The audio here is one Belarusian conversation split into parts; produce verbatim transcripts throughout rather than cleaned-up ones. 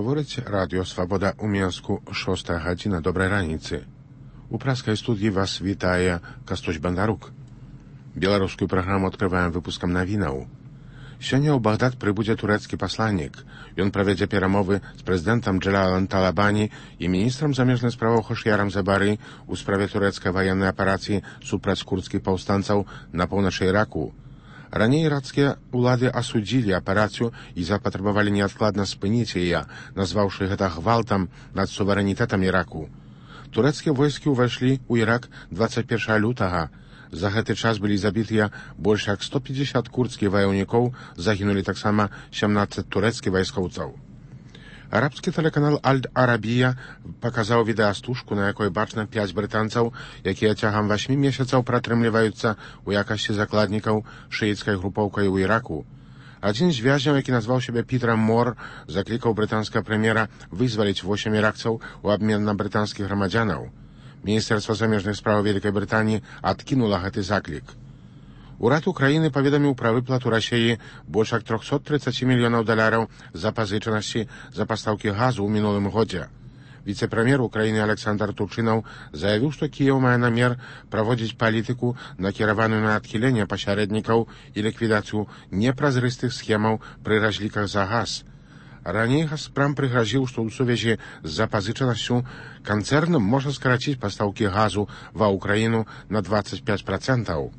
Гаворыць радыё Свабода ў Менску, шостая гадзіна, добрай раніцы. У праскай студіі вас вітае Кастусь Бандарук. Беларускую праграму адкрываем выпускам навінаў. Сёння ў Багдад прыбудзе турэцкі пасланнік. Ён правядзе перамовы з прэзідэнтам Джалалам Талабані і міністрам замежных справаў Хошярам Забары ў справе турэцкай ваеннай аперацыі супраць курдскіх паўстанцаў на поўначы Іраку. Раней іракскія ўлады асудзілі аперацыю і запатрабавалі неадкладна спыніць яе, назваўшы гэта гвалтам над суверэнітэтам Іраку. Турэцкія войскі ўвайшлі ў Ірак дваццаць першага лютага. За гэты час былі забітыя больш як сто пятьдесят курдскіх ваяўнікоў, загінулі таксама сямнаццаць турэцкіх вайскоўцаў. Арабскі тэлеканал Аль-Арабія паказаў відэастужку, на якой бачна пяць брытанцаў, якія цягам васьмі месяцаў пратрымліваюцца ў якасці закладнікаў шыіцкай групоўкай у Іраку. Адзін з вязняў, які назваў сябе Пітерам Мор, заклікаў брытанскага прэм'ера вызваліць восем іракцаў у абмен на брытанскіх грамадзянаў. Міністэрства замежных справаў Вялікай Брытаніі адкінула гэты заклік. Урад Украіны паведаміў пра выплату Расіі больш як триста тридцать мільёнаў даляраў запазычанасці за пастаўкі газу ў мінулым годзе. Віцэ-прэм'ер Украіны Александр Турчынаў заявіў, што Кіеў мае намер праводзіць палітыку, накіраваную на адхіленне пасярэднікаў і ліквідацыю непразрыстых схемаў пры разліках за газ. Раней Газпрам прыгразіў, што ў сувязі з запазычанасцю канцэрн можа скараціць пастаўкі газу ва Ўкраіну на двадцать пять процентов.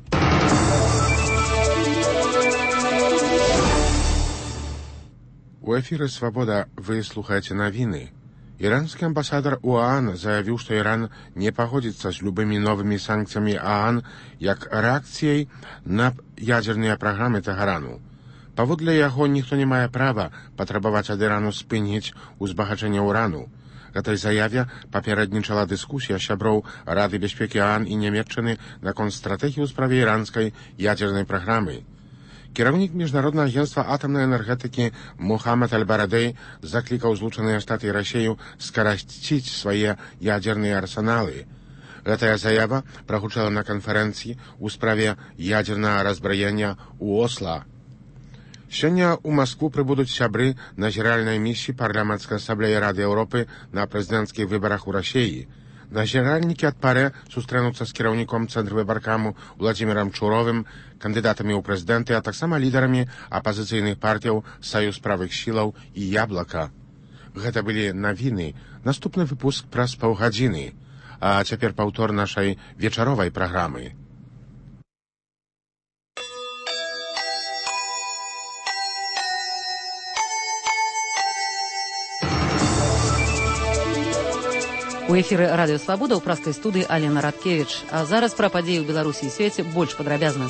У эфіры «Свабода» вы слухаеце навіны. Іранскі амбасадар ОАН заявіў, што Іран не пагодзіцца з любымі новымі санкцыямі ОАН як рэакцыяй на ядзерныя праграмы Тэгарану. Паводле яго, ніхто не мае права патрабаваць ад Ірану спыніць узбагачэнне ўрану. Гэтай заяве папярэднічала дыскусія сяброў Рады бяспекі ОАН і Нямецчыны наконт стратэгіі ў справе іранскай ядзернай праграмы. Кіраўнік міжнароднага агенцтва атамнай энергетыкі Мухаммад Аль-Барадэй заклікаў Злучаныя Штаты і Расію скараціць свае ядзерныя арсеналы. Гэтая заява прагучала на канферэнцыі ў справе ядзернага разбраення ў Осла. Сёння ў Маскву прыбудуць сябры назіральнай місіі парламенцкай асамблеі Рады Еўропы на прэзідэнцкіх выбарах у Расіі. Назіральнікі ад парэ сустрэнуцца з кіраўніком Цэнтрвыбаркаму Владзімірам Чуровым, кандыдатамі ў прэзідэнты, а таксама лідарамі апазіцыйных партыяў Саюз правых сілаў і Яблака. Гэта былі навіны. Наступны выпуск праз паўгадзіны. А цяпер паўтор нашай вечаровай праграмы. У эфіры радыё Свабода ў праскай студыі Алена Радкевіч. А зараз пра падзеі ў Беларусі і свеце больш падрабязна.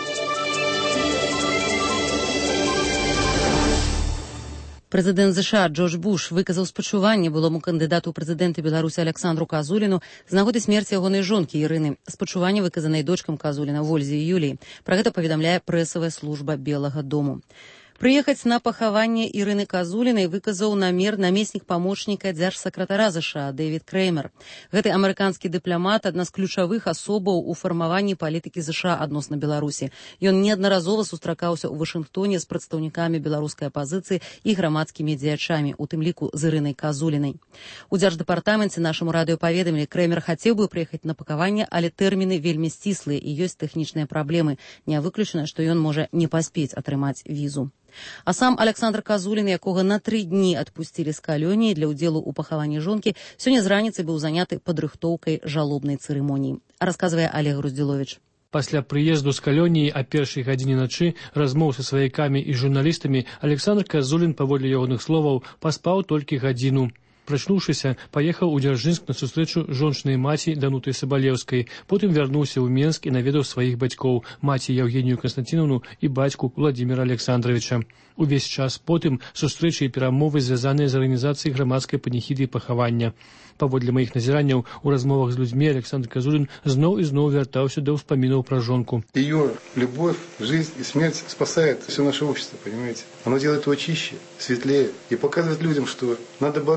Прэзідэнт ЗША Джордж Буш выказаў спачуванне былому кандыдату ў прэзідэнты Беларусі Александру Казуліну з нагоды смерці ягонай жонкі Ірыны. Спачуванне выказанай дочкам Казуліна Вользе і Юліі. Пра гэта паведамляе прэсавая служба Белага дому. Прыехаць на пахаванне Ірыны Казулінай выказаў намер намеснік памочніка дзяржсакратара ЗША Дэвід Крэймер. Гэты амерыканскі дыпламат адна з ключавых асобаў у фармаванні палітыкі ЗША адносна Беларусі. Ён неаднаразова сустракаўся ў Вашынгтоне з прадстаўнікамі беларускай апазіцыі і грамадскімі дзеячамі, у тым ліку з Ірынай Казулінай. У дзярждэпартаменце нашаму радыё паведамілі, Крэймер хацеў бы прыехаць на пахаванне, але тэрміны вельмі сціслыя і ёсць тэхнічныя праблемы. Не выключана, што ён можа не паспець атрымаць візу. А сам Александр Казулін, якога на тры дні адпусцілі з калоніі для ўдзелу ў пахаванні жонкі, сёння з раніцы быў заняты падрыхтоўкай жалобнай цырымоніі. Расказвае Олег Груздзіловіч. Пасля прыезду з калоніі а першай гадзіне начы размоў са сваякамі і журналістамі Александр Казулін, паводле ягоных словаў, паспаў толькі гадзіну. Прачнуўшыся, паехаў у Дзяржынск на сустрэчу жончынай маці Данутай Сабалеўскай. Потым вярнуўся ў Менск і наведаў сваіх бацькоў, маці Евгенію Константиновну і бацьку Владимира Александровича. Увесь час потым сустрэчы і перамовы, звязаныя з арганізацыяй грамадскай паніхіды і пахавання. Паводле маіх назіранняў у размовах з людзьмі Александр Казулін зноў і зноў вяртаўся да ўспамінаў пра жонку. Ее любовь, жизнь и смерть спасает все наше общество, понимаете? Оно делает его чище, светлее и показывает людям, что надо бороться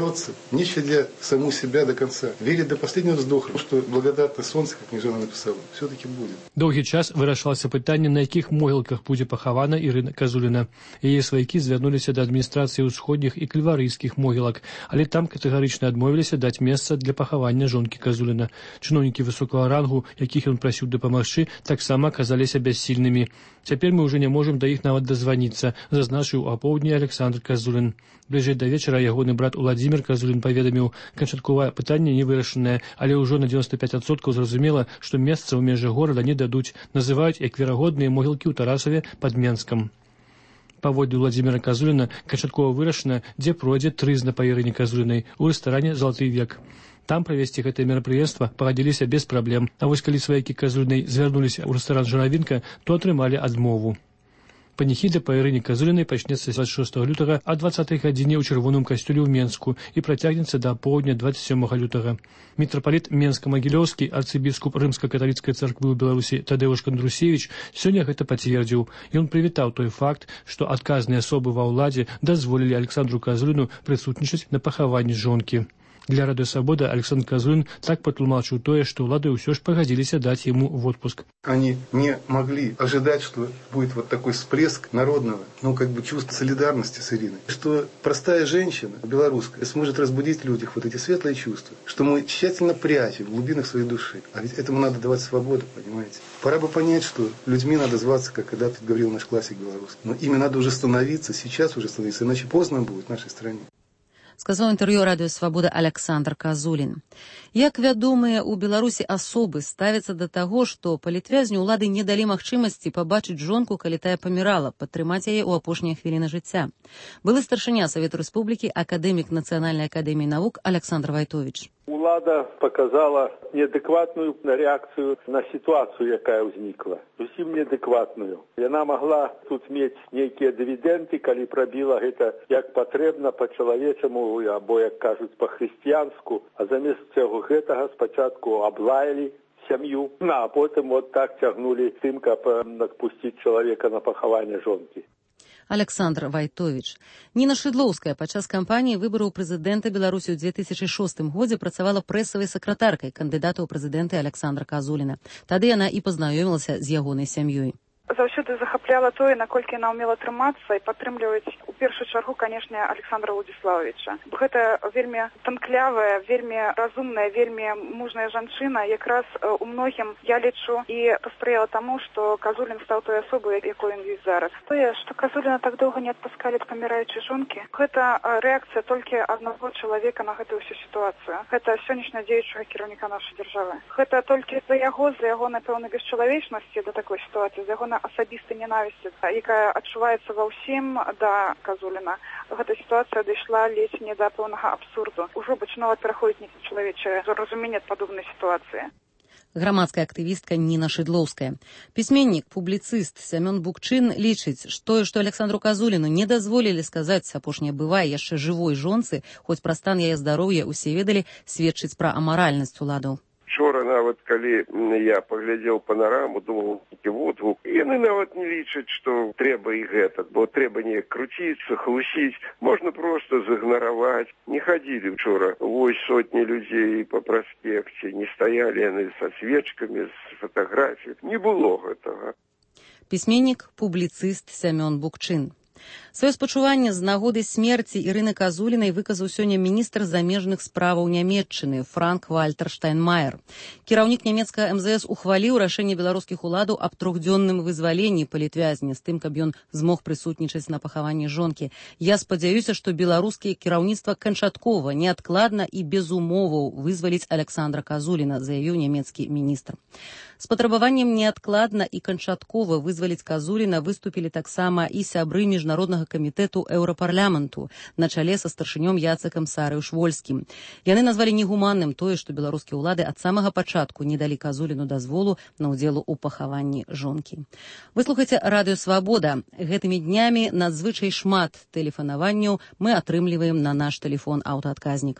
не щадя саму себя до конца, верить до последнего вздоха, что благодатное солнце, как Княжана написала, все-таки будет. Доўгі час вырашалася пытанне, на якіх могілках будзе пахавана Ірына Казуліна. Яе сваякі звярнуліся да адміністрацыі ўсходніх і кальварыйскіх могілак, але там катэгарычна адмовіліся даць месца для пахавання жонкі Казуліна. Чыноўнікі высокага рангу, якіх ён прасіў дапамагчы, таксама аказаліся бяссільнымі. Цяпер мы ўжо не можам да іх нават дазваніцца, зазначыў у апоўдні Александр Казулін. Бліжэй да вечара ягоны брат Уладзімір Казулін паведаміў, канчатковае пытанне не вырашанае, але ўжо на дзевяносто пять адсоткаў зразумела, што месца ў межах горада не дадуць, называюць як верагодныя могілкі ў Тарасаве пад Менскам. Паводле Уладзіміра Казуліна канчаткова вырашана, дзе пройдзе трызна па Ірыне Казулінай у рэстаране «Залаты век». Там правесці гэтае мерапрыемства пагадзіліся без праблем, а вось калі сваякі Казулінай звярнуліся ў рэстаран «Журавінка», то атрымалі адмову. Паніхіда па Ірыне Казулінай пачнецца дваццаць шостага лютага а дваццатай гадзіне ў чырвоным касцёле ў Менску і працягнецца да апоўдня дваццаць сёмага лютага. Мітрапаліт Менска-Магілёўскі, арцыбіскуп рымска-каталіцкай царквы ў Беларусі Тадеуш Кандрусевіч сёння гэта пацвердзіў. Ён прывітаў той факт, што адказныя асобы ва ўладзе дазволілі Александру Казуліну прысутнічаць на пахаванні жонкі. Для Радио Свобода Александр Казулин так патлумачыў тое, што ўлады ўсё ж пагадзіліся даць ему в отпуск. Они не могли ожидать, что будет вот такой всплеск народного, ну, как бы чувства солидарности с Ириной. Что простая женщина, белорусская, сможет разбудить в людях вот эти светлые чувства, что мы тщательно прячем в глубинах своей души. А ведь этому надо давать свободу, понимаете? Пора бы понять, что людьми надо зваться, как когда-то говорил наш классик белорусский. Но ими надо уже становиться, сейчас уже становиться, иначе поздно будет в нашей стране. Сказаў інтэрв'ю Радыё Свабода Александр Казулін. Як вядомыя ў Беларусі асобы ставяцца да таго, што палітвязню ўлады не далі магчымасці пабачыць жонку, калі тая памірала, падтрымаць яе ў апошнія хвіліны жыцця. Былы старшыня Савету Рэспублікі, акадэмік Нацыянальнай акадэміі навук Александр Вайтович. Улада показала неадекватную реакцию на ситуацию, якая ўзнікла. Зусім неадекватную. Яна могла тут мець нейкія дывідэнды, калі прабіла гэта як патрэбна па-чалавечаму, або, як кажуць, па-хрысціянску, а замест цяго гэтага спачатку аблаялі сям'ю, а потым вот так цягнулі тым, каб адпусціць чалавека на пахаванне жонкі. Александр Вайтович. Ніна Шыдлоўская падчас кампаніі выбараў прэзідэнта Беларусі ў две тысячы шостым годзе працавала прэсавай сакратаркай кандыдата ў прэзідэнты Александра Казуліна. Тады яна і пазнаёмілася з ягонай сям'ёй. Заўсёды захапляла тое, наколькі яна ўмела трымацца і падтрымліваць у першую чаргу, канешне, Александра Владзіславовича. Гэта вельмі танклявая, вельмі разумная, вельмі мужная жанчына. Якраз у многім, я лічу, і паспрыяла таму, што Казулін стаў той асобай, якой ён ёсць зараз. Тое, што Казуліна так доўга не адпускалі ад паміраючай жонкі, гэта рэакцыя толькі аднаго чалавека на гэтую ўсю сітуацыю. Гэта сённяшняга дзеючага кіраўніка нашай дзяржавы. Гэта толькі за яго, за яго, напэўна, бесчалавечнасці да такой сітуацыі, за яго асабістай ненавісці, якая адчуваецца ва ўсім да Казуліна. Гэта сітуацыя дайшла ледзь не да пэўнага абсурду. Ужо пачынала пераходзіць нечалавечае разуменне ад падобнай сітуацыі. Грамадская актывістка Ніна Шыдлоўская. Пісьменнік, публіцыст Сямён Букчын лічыць, што што Александру Казуліну не дазволілі сказаць апошняе бывае яшчэ жывой жонцы, хоць пра стан яе здароўя ўсе ведалі, сведчыць пра амаральнасць уладаў. Вчора нават, калі я паглядзеў панараму, думаў, які водгук, яны нават не лічаць, што трэба і гэта, бо трэба неяк круціцца, хлусіць, можна проста зігнараваць. Не хадзілі вчора вось сотні людзей па праспекце, не стаялі яны са свечкамі, з фатаграфіяй. Не было гэтага. Пісьменнік, публіцыст Сямён Букчын. Сваё спачуванне з нагоды смерці Ірыны Казулінай выказаў сёння міністр замежных справаў Нямецчыны Франк-Вальтер Штайнмаер. Кіраўнік нямецкага эм зэ эс ухваліў рашэнне беларускіх уладаў аб трохдзённым вызваленні палітвязня з тым, каб ён змог прысутнічаць на пахаванні жонкі. Я спадзяюся, што беларускія кіраўніцтва канчаткова, неадкладна і без умоваў вызваліць Александра Казуліна, заявіў нямецкі міністр. З патрабаваннем неадкладна і канчаткова вызваліць Казуліна выступілі таксама і сябры міжнароднага камітэту Еўрапарламенту на чале са старшынём Яцекам Сарыуш-Вольскім. Яны назвалі негуманным тое, што беларускія ўлады ад самага пачатку не далі Казуліну дазволу на ўдзел у пахаванні жонкі. Вы слухаеце Радыё Свабода. Гэтымі днямі надзвычай шмат тэлефанаванняў мы атрымліваем на наш тэлефон аўтаадказнік.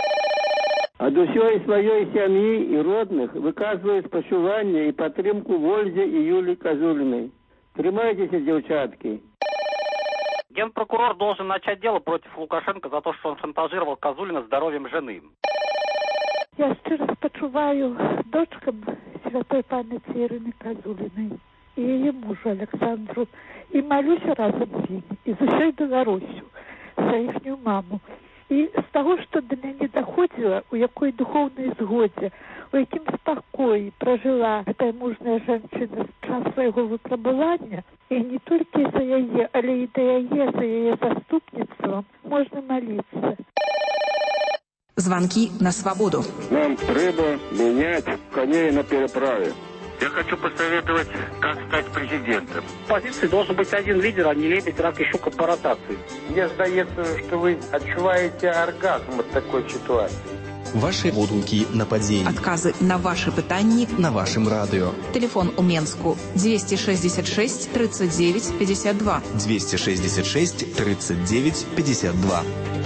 Ад усёй сваёй сям'і і родных выказваю спачуванне і падтрымку Вользе і Юлі Казулінай. Трымайцеся, дзяўчаткі. Генпрокурор должен начать дело против Лукашенко за то, что он шантажировал Козулина здоровьем жены. Я щиро спочуваю дочкам святой памяти Ирины Козулиной и ее мужу Александру. И молюсь разом з ними, и за всю Белоруссию, за ихнюю маму. И с того, что до меня доходило, у якой духовной згоде, у яким спокоі прожила эта мужная женщина в час своего выпробования, и не только за яе, але и до яе, за яе заступництвом, можно молиться. Звонки на свободу. Нам треба менять коней на переправе. Я хочу посоветовать, как стать президентом. В позиции должен быть один лидер, а не лебедь, рак и щука по ротации. Мне здається, что вы отчуваете оргазм от такой ситуации. Ваши водунки на подземье. Отказы на ваши питания на вашем радио. Телефон у Менску двести шестьдесят шесть тридцать девять пятьдесят два. двести шестьдесят шесть тридцать девять пятьдесят два.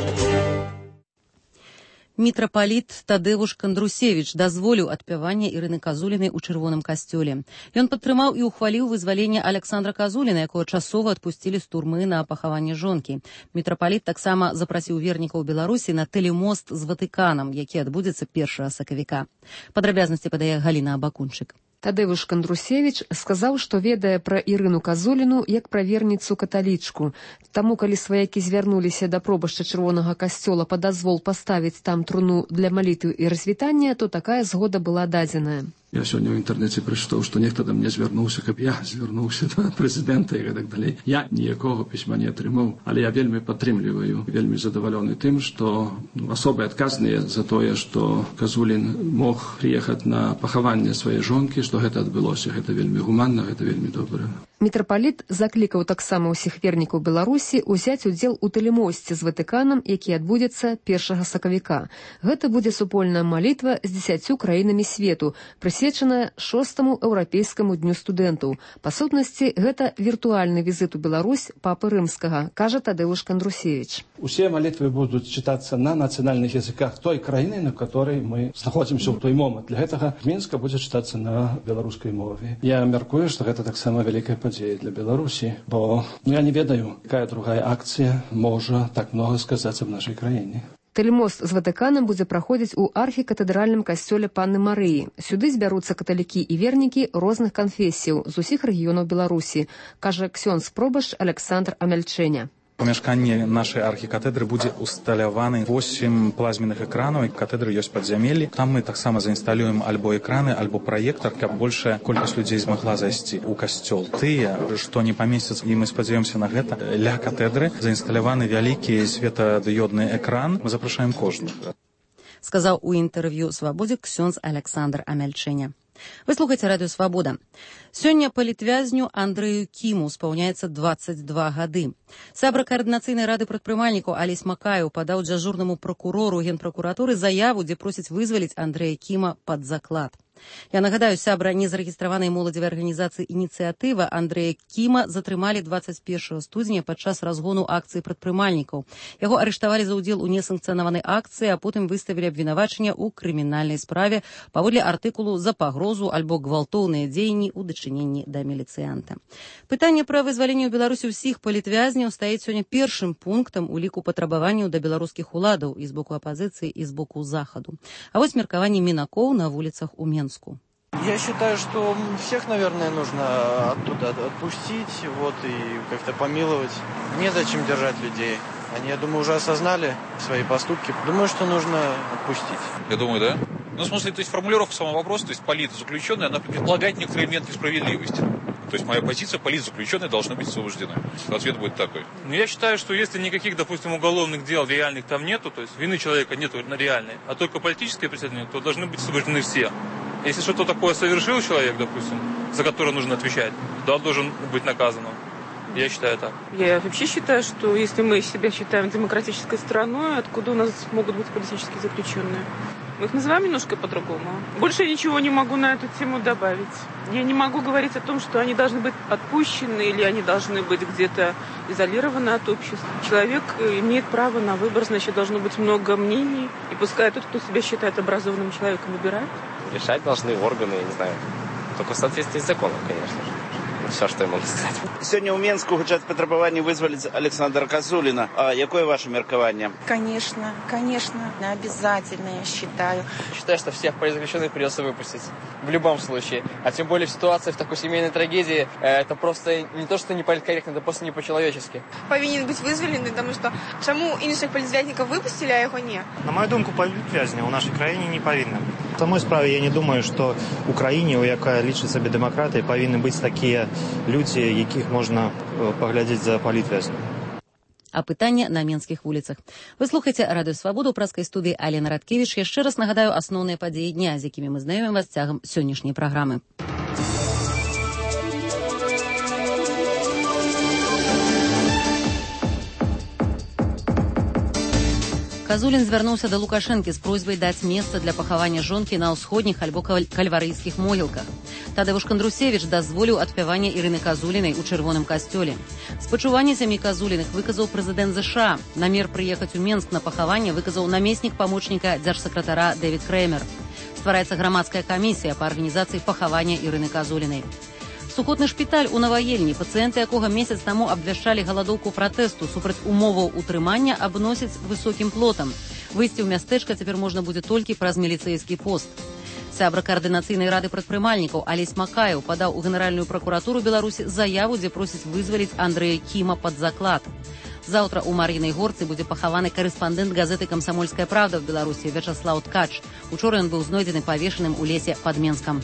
Мітрапаліт Тадеуш Кандрусевіч дазволіў адпяванне Ірыны Казулінай у чырвоным касцёле. Ён падтрымаў і ўхваліў вызваленне Александра Казуліна, якога часова адпусцілі з турмы на пахаванне жонкі. Мітрапаліт таксама запрасіў вернікаў Беларусі на тэлемост з Ватыканам, які адбудзецца першага сакавіка. Падрабязнасці падае Галіна Абакунчык. Тадеуш Кандрусевіч сказаў, што ведае пра Ірыну Казуліну як пра верніцу каталічку. Таму, калі сваякі звярнуліся да пробашча чырвонага касцёла па дазвол паставіць там труну для малітвы і развітання, то такая згода была дадзеная. Я сёння ў інтэрнэце прачытаў, што нехта да мне звярнуўся, каб я звярнуўся да прэзідэнта і гэтак далей. Я ніякога пісьма не атрымаў, але я вельмі падтрымліваю, вельмі задавалёны тым, што асобы адказныя за тое, што Казулін мог прыехаць на пахаванне сваёй жонкі, што гэта адбылося. Гэта вельмі гуманна, гэта вельмі добра. Мітрапаліт заклікаў таксама ўсіх вернікаў Беларусі ўзяць удзел у тэлемосце з Ватыканам, які адбудзецца першага сакавіка. Гэта будзе супольная малітва з дзесяццю краінамі свету, прысвечаная шостаму еўрапейскаму дню студэнтаў. Па сутнасці, гэта віртуальны візіт у Беларусь папы рымскага, кажа Тадеуш Кандрусевіч. Усе малітвы будуць чытацца на нацыянальных языках той краіны, на которой мы знаходзімся ў той момант. Для гэтага Мінска будзе чытацца на беларускай мове. Я мяркую, што гэта таксама вялікая падзея для Беларусі, бо ну, я не ведаю, якая другая акцыя можа так многа сказацца в нашай краіне. Тэлемост з Ватыканам будзе праходзіць у архікатэдральным касцёле Панны Марыі. Сюды збяруцца каталікі і вернікі розных канфесіяў з усіх рэгіёнаў Беларусі, кажа ксёндз-пробашч Александр Амяльчэня. У памяшканні нашай архікатэдры будзе усталяваны восем плазменных экранаў, і катедры ёсць падзямеллі. Там мы таксама заінсталюем альбо экраны, альбо праектар, каб большая колькасць людзей змагла зайсці ў касцёл. Тыя, што не памесцяцца, і мы спадзяёмся на гэта, ля катедры заінсталяваны вялікі светадыёдны экран. Мы запрашаем кожных. Сказаў у інтэрв'ю «Свабодзе» ксёндз Александр Амяльчэня. Вы слухаеце радыё «Свабода». Сёння палітвязню Андрэю Кіму спаўняецца дваццаць два гады. Сябра каардынацыйнай рады прадпрымальнікаў Алесь Макаеў падаў дзяжурнаму пракурору генпракуратуры заяву, дзе просіць вызваліць Андрэя Кіма пад заклад. Я нагадаю, сябра незарэгістраванай моладзевай арганізацыі «Ініцыятыва» Андрэя Кіма затрымалі дваццаць першага студзеня падчас разгону акцыі прадпрымальнікаў. Яго арыштавалі за ўдзел у несанкцыянаванай акцыі, а потым выставілі абвінавачанне ў крымінальнай справе паводле артыкулу «За пагрозу альбо гвалтоўныя дзеянні ў дачыненні да міліцыянта». Пытанне пра вызваленне ў Беларусі ўсіх палітвязняў стаіць сёння першым пунктам у ліку патрабаванняў да беларускіх уладаў і з боку апазіцыі, і з боку захаду. А вось меркаванне мінакоў на вуліцах у Менску. Я считаю, что всех, наверное, нужно оттуда отпустить, вот, и как-то помиловать. Незачем держать людей. Они, я думаю, уже осознали свои поступки. Думаю, что нужно отпустить. Я думаю, да. Ну, в смысле, то есть формулировка самого вопроса, то есть политзаключенные, она предполагает некоторые элементы справедливости. То есть моя позиция, политзаключенные должны быть освобождены. Ответ будет такой. Ну, я считаю, что если никаких, допустим, уголовных дел реальных там нету, то есть вины человека нету реальной, а только политические преступления, то должны быть освобождены все. Если что-то такое совершил человек, допустим, за которое нужно отвечать, да, должен быть наказан. Я считаю так. Я вообще считаю, что если мы себя считаем демократической страной, откуда у нас могут быть политические заключенные? Мы их называем немножко по-другому. Больше я ничего не могу на эту тему добавить. Я не могу говорить о том, что они должны быть отпущены или они должны быть где-то изолированы от общества. Человек имеет право на выбор, значит, должно быть много мнений. И пускай тот, кто себя считает образованным человеком, выбирает. Решать должны органы, я не знаю, только в соответствии с законом, конечно же. Все, что я могу сказать. Сегодня у Менску хочет потребование вызволить Александра Козулина. А какое ваше меркование? Конечно, конечно, обязательно, я считаю. Считаю, что всех политзаключенных придется выпустить. В любом случае. А тем более в ситуации, в такой семейной трагедии, это просто не то, что не политкорректно, это просто не по-человечески. Повинен быть вызволений, потому что чему інших політв'язників выпустили, а його ні? На мою думку, політв'язні у нашій країні не повинні. В самой справе я не думаю, що в Україні, у яка лічить себе демократії, повинні бути такі люди, яких можна поглядіти за політв'язнями. А пытання на менскіх вуліцах. Ви слухаєте Радыё Свабода ў праскай студыі Алена Радкевіч. Яшчэ раз нагадаю асноўныя падзеі дня, з якімі мы знаёмім вас цягам сённяшняй праграмы. Казулін звярнуўся да Лукашэнкі з просьбай даць месца для пахавання жонкі на ўсходніх альбо кальварыйскіх могілках. Тадeusz Кандрусевіч дазволіў адпяванне Ірыны Казулінай у чырвоным касцёле. Спачуванне сям'і Казуліных выказаў прэзідэнт ЗША. Намер прыехаць у Менск на пахаванне выказаў намеснік памочніка дзяржсакратара Дэвід Крэмер. Ствараецца грамадская камісія па арганізацыі пахавання Ірыны Казулінай. Сухотны шпіталь у Наваельні, пацыенты якога месяц таму абвяшчалі галадоўку пратэсту супраць умоваў утрымання, абносяць высокім плотам. Выйсці ў мястэчка цяпер можна будзе толькі праз міліцэйскі пост. Сябра каардынацыйнай рады прадпрымальнікаў Алесь Макаеў падаў у Генеральную пракуратуру Беларусі заяву, дзе просіць вызваліць Андрэя Кіма пад заклад. Заўтра ў Мар'інай Горцы будзе пахаваны карэспандэнт газеты «Камсамольская правда» в Беларусі Вячаслаў Ткач. Учора ён быў знойдзены павешаным у лесе пад Менскам.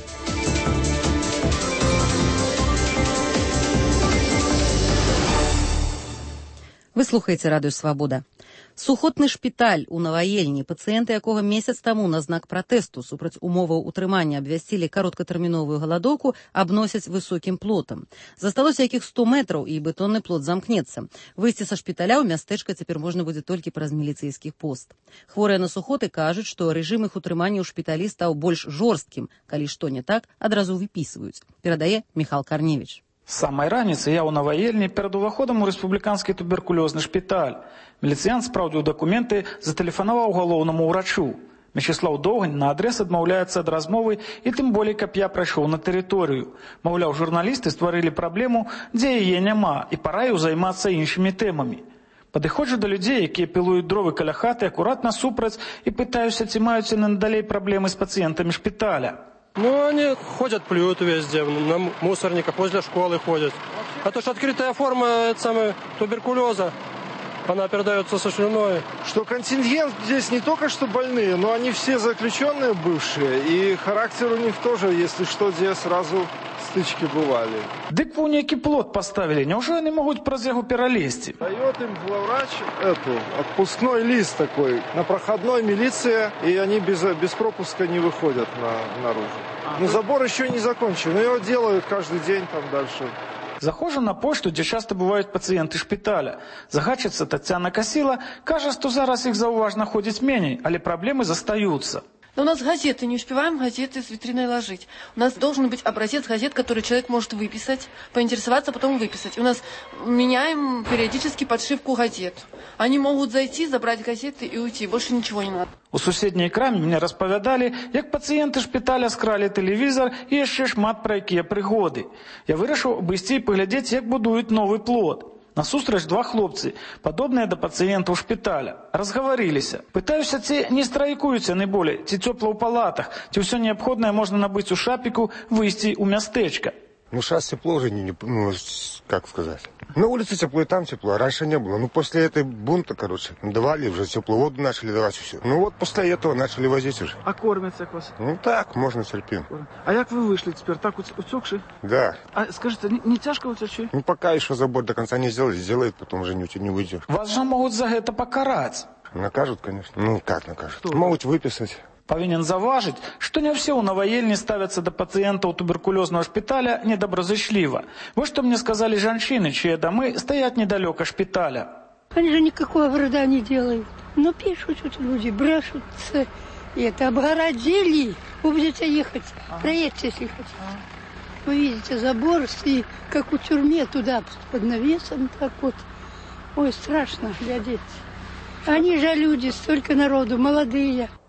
Вы слухаеце Радыё Свабода. Сухотны шпіталь у Наваельні, пацыенты якога месяц таму на знак пратэсту супраць умоваў утрымання абвясцілі кароткатэрміновую галадоўку, абносяць высокім плотам. Засталося якіх сто метраў, і бетонны плот замкнецца. Выйсці са шпіталя ў мястэчка цяпер можна будзе толькі праз міліцэйскі пост. Хворыя на сухоты кажуць, што рэжым іх утрымання ў шпіталі стаў больш жорсткім. Калі што не так, адразу выпісваюць. Перадае Міхал Карневіч. З самай раніцы я ў Наваельні перад уваходам у рэспубліканскі туберкулёзны шпіталь. Міліцыянт спраўдзіў дакументы, затэлефанаваў галоўнаму ўрачу. Мячеслаў Доўгань на адрес адмаўляецца ад размовы і тым болей, каб я прайшоў на тэрыторыю. Маўляў, журналісты стварылі праблему, дзе яе няма, і параіў займацца іншымі тэмамі. Падыходжу да людзей, якія пілуюць дровы каля хаты, акуратна супраць і пытаюся, ці маюць яны надалей праблемы з пацыентамі шпіталя. Ну, они ходят, плюют везде, на мусорниках, возле школы ходят. А то, что открытая форма это самое, туберкулеза, она передается со слюной. Что контингент здесь не только что больные, но они все заключенные бывшие. И характер у них тоже, если что, где сразу стычки бывали. Дык вы некі плот поставили, неужели они могут праз яго пералезти? Дает им главврач эту, отпускной лист такой, на проходной милиция, и они без, без пропуска не выходят на, наружу. Но забор еще не закончен, но его делают каждый день там дальше. Захожу на пошту, дзе часта бываюць пацыенты шпіталя. Загадчыца Тацяна Касіла кажа, што зараз іх заўважна ходзіць меней, але праблемы застаюцца. Но у нас газеты, не успеваем газеты с витриной ложить. У нас должен быть образец газет, который человек может выписать, поинтересоваться, потом выписать. У нас меняем периодически подшивку газет. Они могут зайти, забрать газеты и уйти. Больше ничего не надо. У суседняй краме мне распавядалі, як пацыенты шпіталя скралі тэлевізор і яшчэ шмат пра якія прыгоды. Я вырашыў абысці і паглядзець, як будуюць новы плот. Насустрач два хлопцы, падобныя да пацыентаў шпіталя. Разгаварыліся. Пытаюся, ці не страйкуюць яны болей, ці цёпла ў палатах, ці ўсё неабходнае можна набыць у шапіку, выйсці ў мястэчка. Ну, сейчас тепло уже, не, ну, как сказать. На улице тепло и там тепло, а раньше не было. Ну, после этой бунта, короче, давали уже теплую воду, начали давать все. Ну, вот после этого начали возить уже. А кормятся як вас? Ну, так, можно терпим. А як вы вышли теперь? Так уцёкши? Да. А скажите, не, не тяжко утечь? Ну, пока еще забор до конца не сделали, сделают, потом уже не, не уйдешь. Вас же могут за это покарать. Накажут, конечно. Ну, как накажут? Что? Могут выписать. Павінен заўважыць, што не ўсе ў Наваельні ставяцца да пацыентаў туберкулёзнага шпіталя недобразычліва. Вот што мне сказали жанчыны, чьи домы стоят недалёка шпиталя. Они же никакого вреда не делают. Но пишут вот люди, брешутся. И это обгородили. Вы будете ехать, ага. проедьте, если хотите. Ага. Вы видите забор, и как у тюрьме туда под навесом так вот. Ой, страшно глядеть. Они же люди, столько народу, молодые.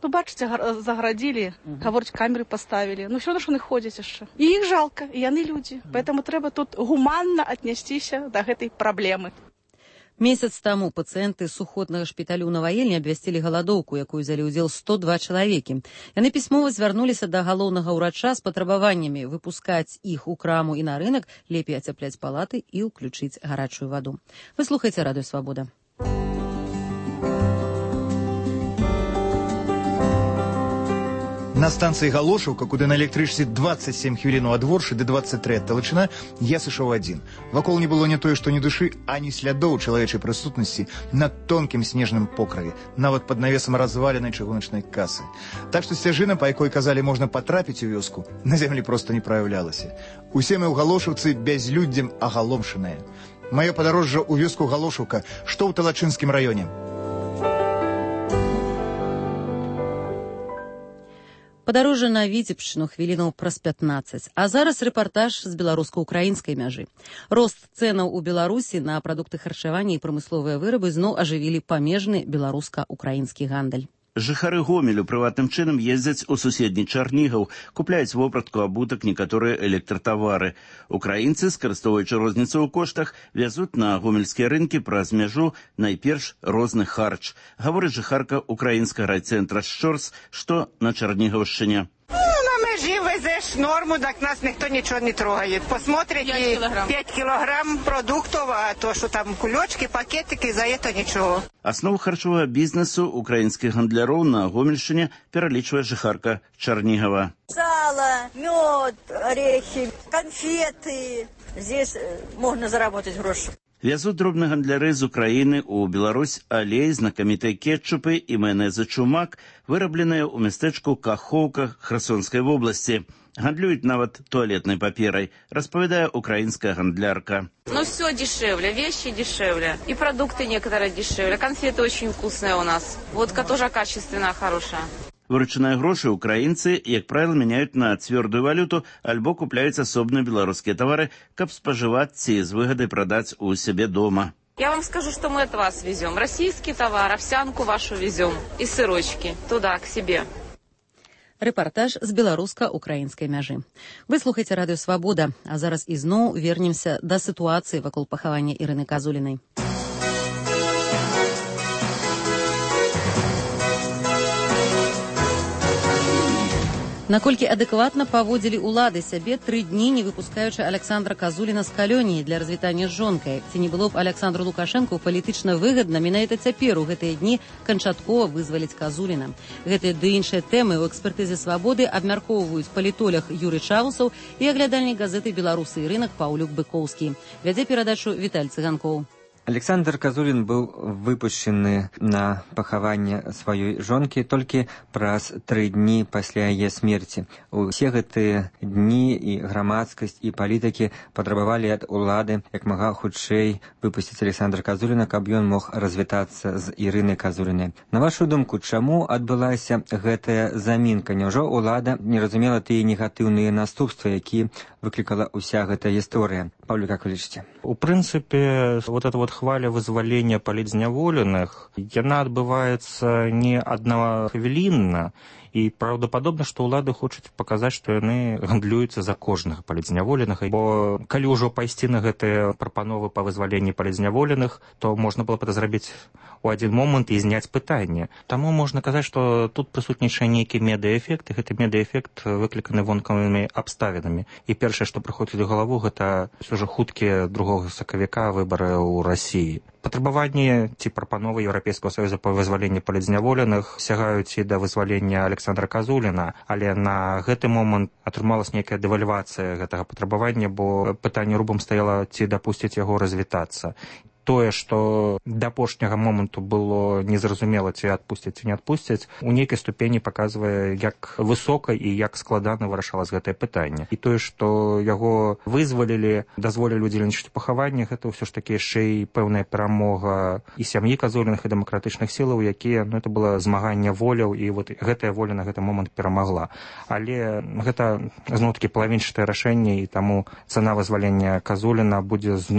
Ну, бачите, заградили, говорить, камеры поставили. Ну, все равно, что они ходят еще. И их жалко, и они люди. Поэтому треба тут гуманно отнестися до этой проблемы. Месяц таму пацыенты сухотнага шпіталю Новаельні абвясцілі галадоўку, якую узялі ўдзел сто два чалавекі. Яны пісьмова звярнуліся да галоўнага ўрача з патрабаваннямі выпускаць іх у краму і на рынак, лепей ацяпляць палаты і ўключыць гарачую ваду. Вы слухаеце Радыё Свабода. На станцыі Галошаўка, куды на электрычцы двадцать семь хвілінаў ад Воршы ды двадцать три ад Талачына, я сышоў адзін. Вакол не было не тое, што ні душы, ані слядоў чалавечай прысутнасці на тонкім снежным покраве, нават пад навесам разваленай чыгуначнай касы. Так што сцяжына, па якой казалі можна патрапіць у вёску, на зямлі проста не праяўлялася. Усе мы ў Галошаўцы бязлюддзем агаломшаныя. Маё падарожжа ў вёску Галошаўка, што ў Талачынскім раёне. Падарожжа на Віцебшчыну хвілінаў праз пятнаццаць. А зараз рэпартаж з беларуска-украінскай мяжы. Рост цэнаў у Беларусі на прадукты харчавання і прамысловыя вырабы зноў ажывілі памежны беларуска-украінскі гандаль. Жыхары Гомелю прыватным чынам ездзяць у суседні Чарнігаў, купляюць вопратку, абутак, некаторыя электратавары. Украінцы, скарыстоўваючы розніцу ў коштах, вязуць на гомельскія рынкі праз мяжу найперш розны харч. Гаворыць жыхарка украінскага райцэнтра Шчорс, што на Чарнігаўшчыне. Межі везеш норму, так нас ніхто нічого не трогає. Посмотрять пять кілограм продуктів, а то, що там кульочки, пакетики, за це нічого. Аснову харчового бізнесу українських гандляроў на Гомельшчыне пералічвае жыхарка Чарнігава. Сало, мед, орехи, конфеты. Здесь можно заработать гроши. Вязут дробны гандляры з Украіны ў Беларусь алей, знакамітыя кетчупы і майонезы «Чумак», вырабленыя ў мястэчку Кахоўка Херсонскай вобласці. Гандлююць нават туалетнай паперай, распавядае украинская гандлярка. Ну, все дешевле, вещи дешевле, и продукты некоторые дешевле, конфеты очень вкусные у нас, водка тоже качественная, хорошая. Выручаныя грошы украінцы, як правіла, мяняюць на цвёрдую валюту альбо купляюць асобныя беларускія тавары, каб спажываць ці з выгадай прадаць у сябе дома. Я вам скажу, что мы от вас везем. Российский товар, овсянку вашу везем и сырочки туда, к себе. Рэпартаж з беларуска-украінскай мяжы. Вы слухаеце Радыё Свабода, а зараз ізноў вернемся да сітуацыі вакол пахавання Ірыны Казулінай. Наколькі адэкватна паводзілі ўлады сябе тры дні, не выпускаючы Александра Казуліна з калоніі для развітання з жонкай. Ці не было б Александру Лукашэнку палітычна выгадна менавіта цяпер у гэтыя дні канчаткова вызваліць Казуліна. Гэтыя ды іншыя тэмы ў экспертызе «Свабоды» абмяркоўваюць палітолог Юрый Чаусаў і аглядальнік газеты «Беларусы і рынак» Паўлюк Быкоўскі. Вядзе перадачу Віталь Цыганкоў. Александр Казулін быў выпушчаны на пахаванне сваёй жонкі толькі праз тры дні пасля яе смерці. Усе гэтыя дні і грамадскасць і палітыкі патрабавалі ад улады як мага хутчэй выпусціць Александра Казуліна, каб ён мог развітацца з Ірынай Казулінай. На вашу думку, чаму адбылася гэтая замінка? Няўжо ўлада не разумела тыя негатыўныя наступствы, які выклікала ўся гэтая гісторыя? Павлю, как вы лічыце? У прынцыпе, вот эта вот хваля вызвалення палітзняволеных, яна адбываецца не аднахвілінна, і праўдападобна, што ўлады хочуць паказаць, што яны гандлююцца за кожнага палітзняволенага, бо калі ўжо пайсці на гэтыя прапановы па вызваленні палітзняволеных, то можна было б зрабіць у адзін момант і зняць пытанне. Таму можна казаць, што тут прысутнічае нейкі медыаэфект, і гэты медыаэфект выкліканы вонкавымі абставінамі. І першае, што прыходзіць у галаву, гэта ўжо хуткія другога сакавіка выбары ў Расіі. Патрабаванні ці прапановы Еўрапейскага саюза па вызваленні палітзняволеных сягаюць і да вызвалення Александра Казуліна, але на гэты момант атрымалась нейкая дэвальвацыя гэтага патрабавання, бо пытанне рубам стаяла, ці дапусціць яго развітацца. Тое, што да апошняга моманту было незразумела, ці адпусцяць, ці не адпусцяць, у нейкай ступені паказвае, як высока і як складана вырашалась гэтае пытанне. І тое, што яго вызвалілі, дазволілі удзельнічаць у пахаванні, гэта ўсё ж такі яшчэ і пэўная перамога і сям'і Казуліных, і дэмакратычных сілаў, якія, ну, это было змаганне воляў, і вот гэтая воля на гэты момант перамагла. Але гэта зноў-такі палавінчатае рашэнне, і таму цана вызвалення Казуліна будзе зноў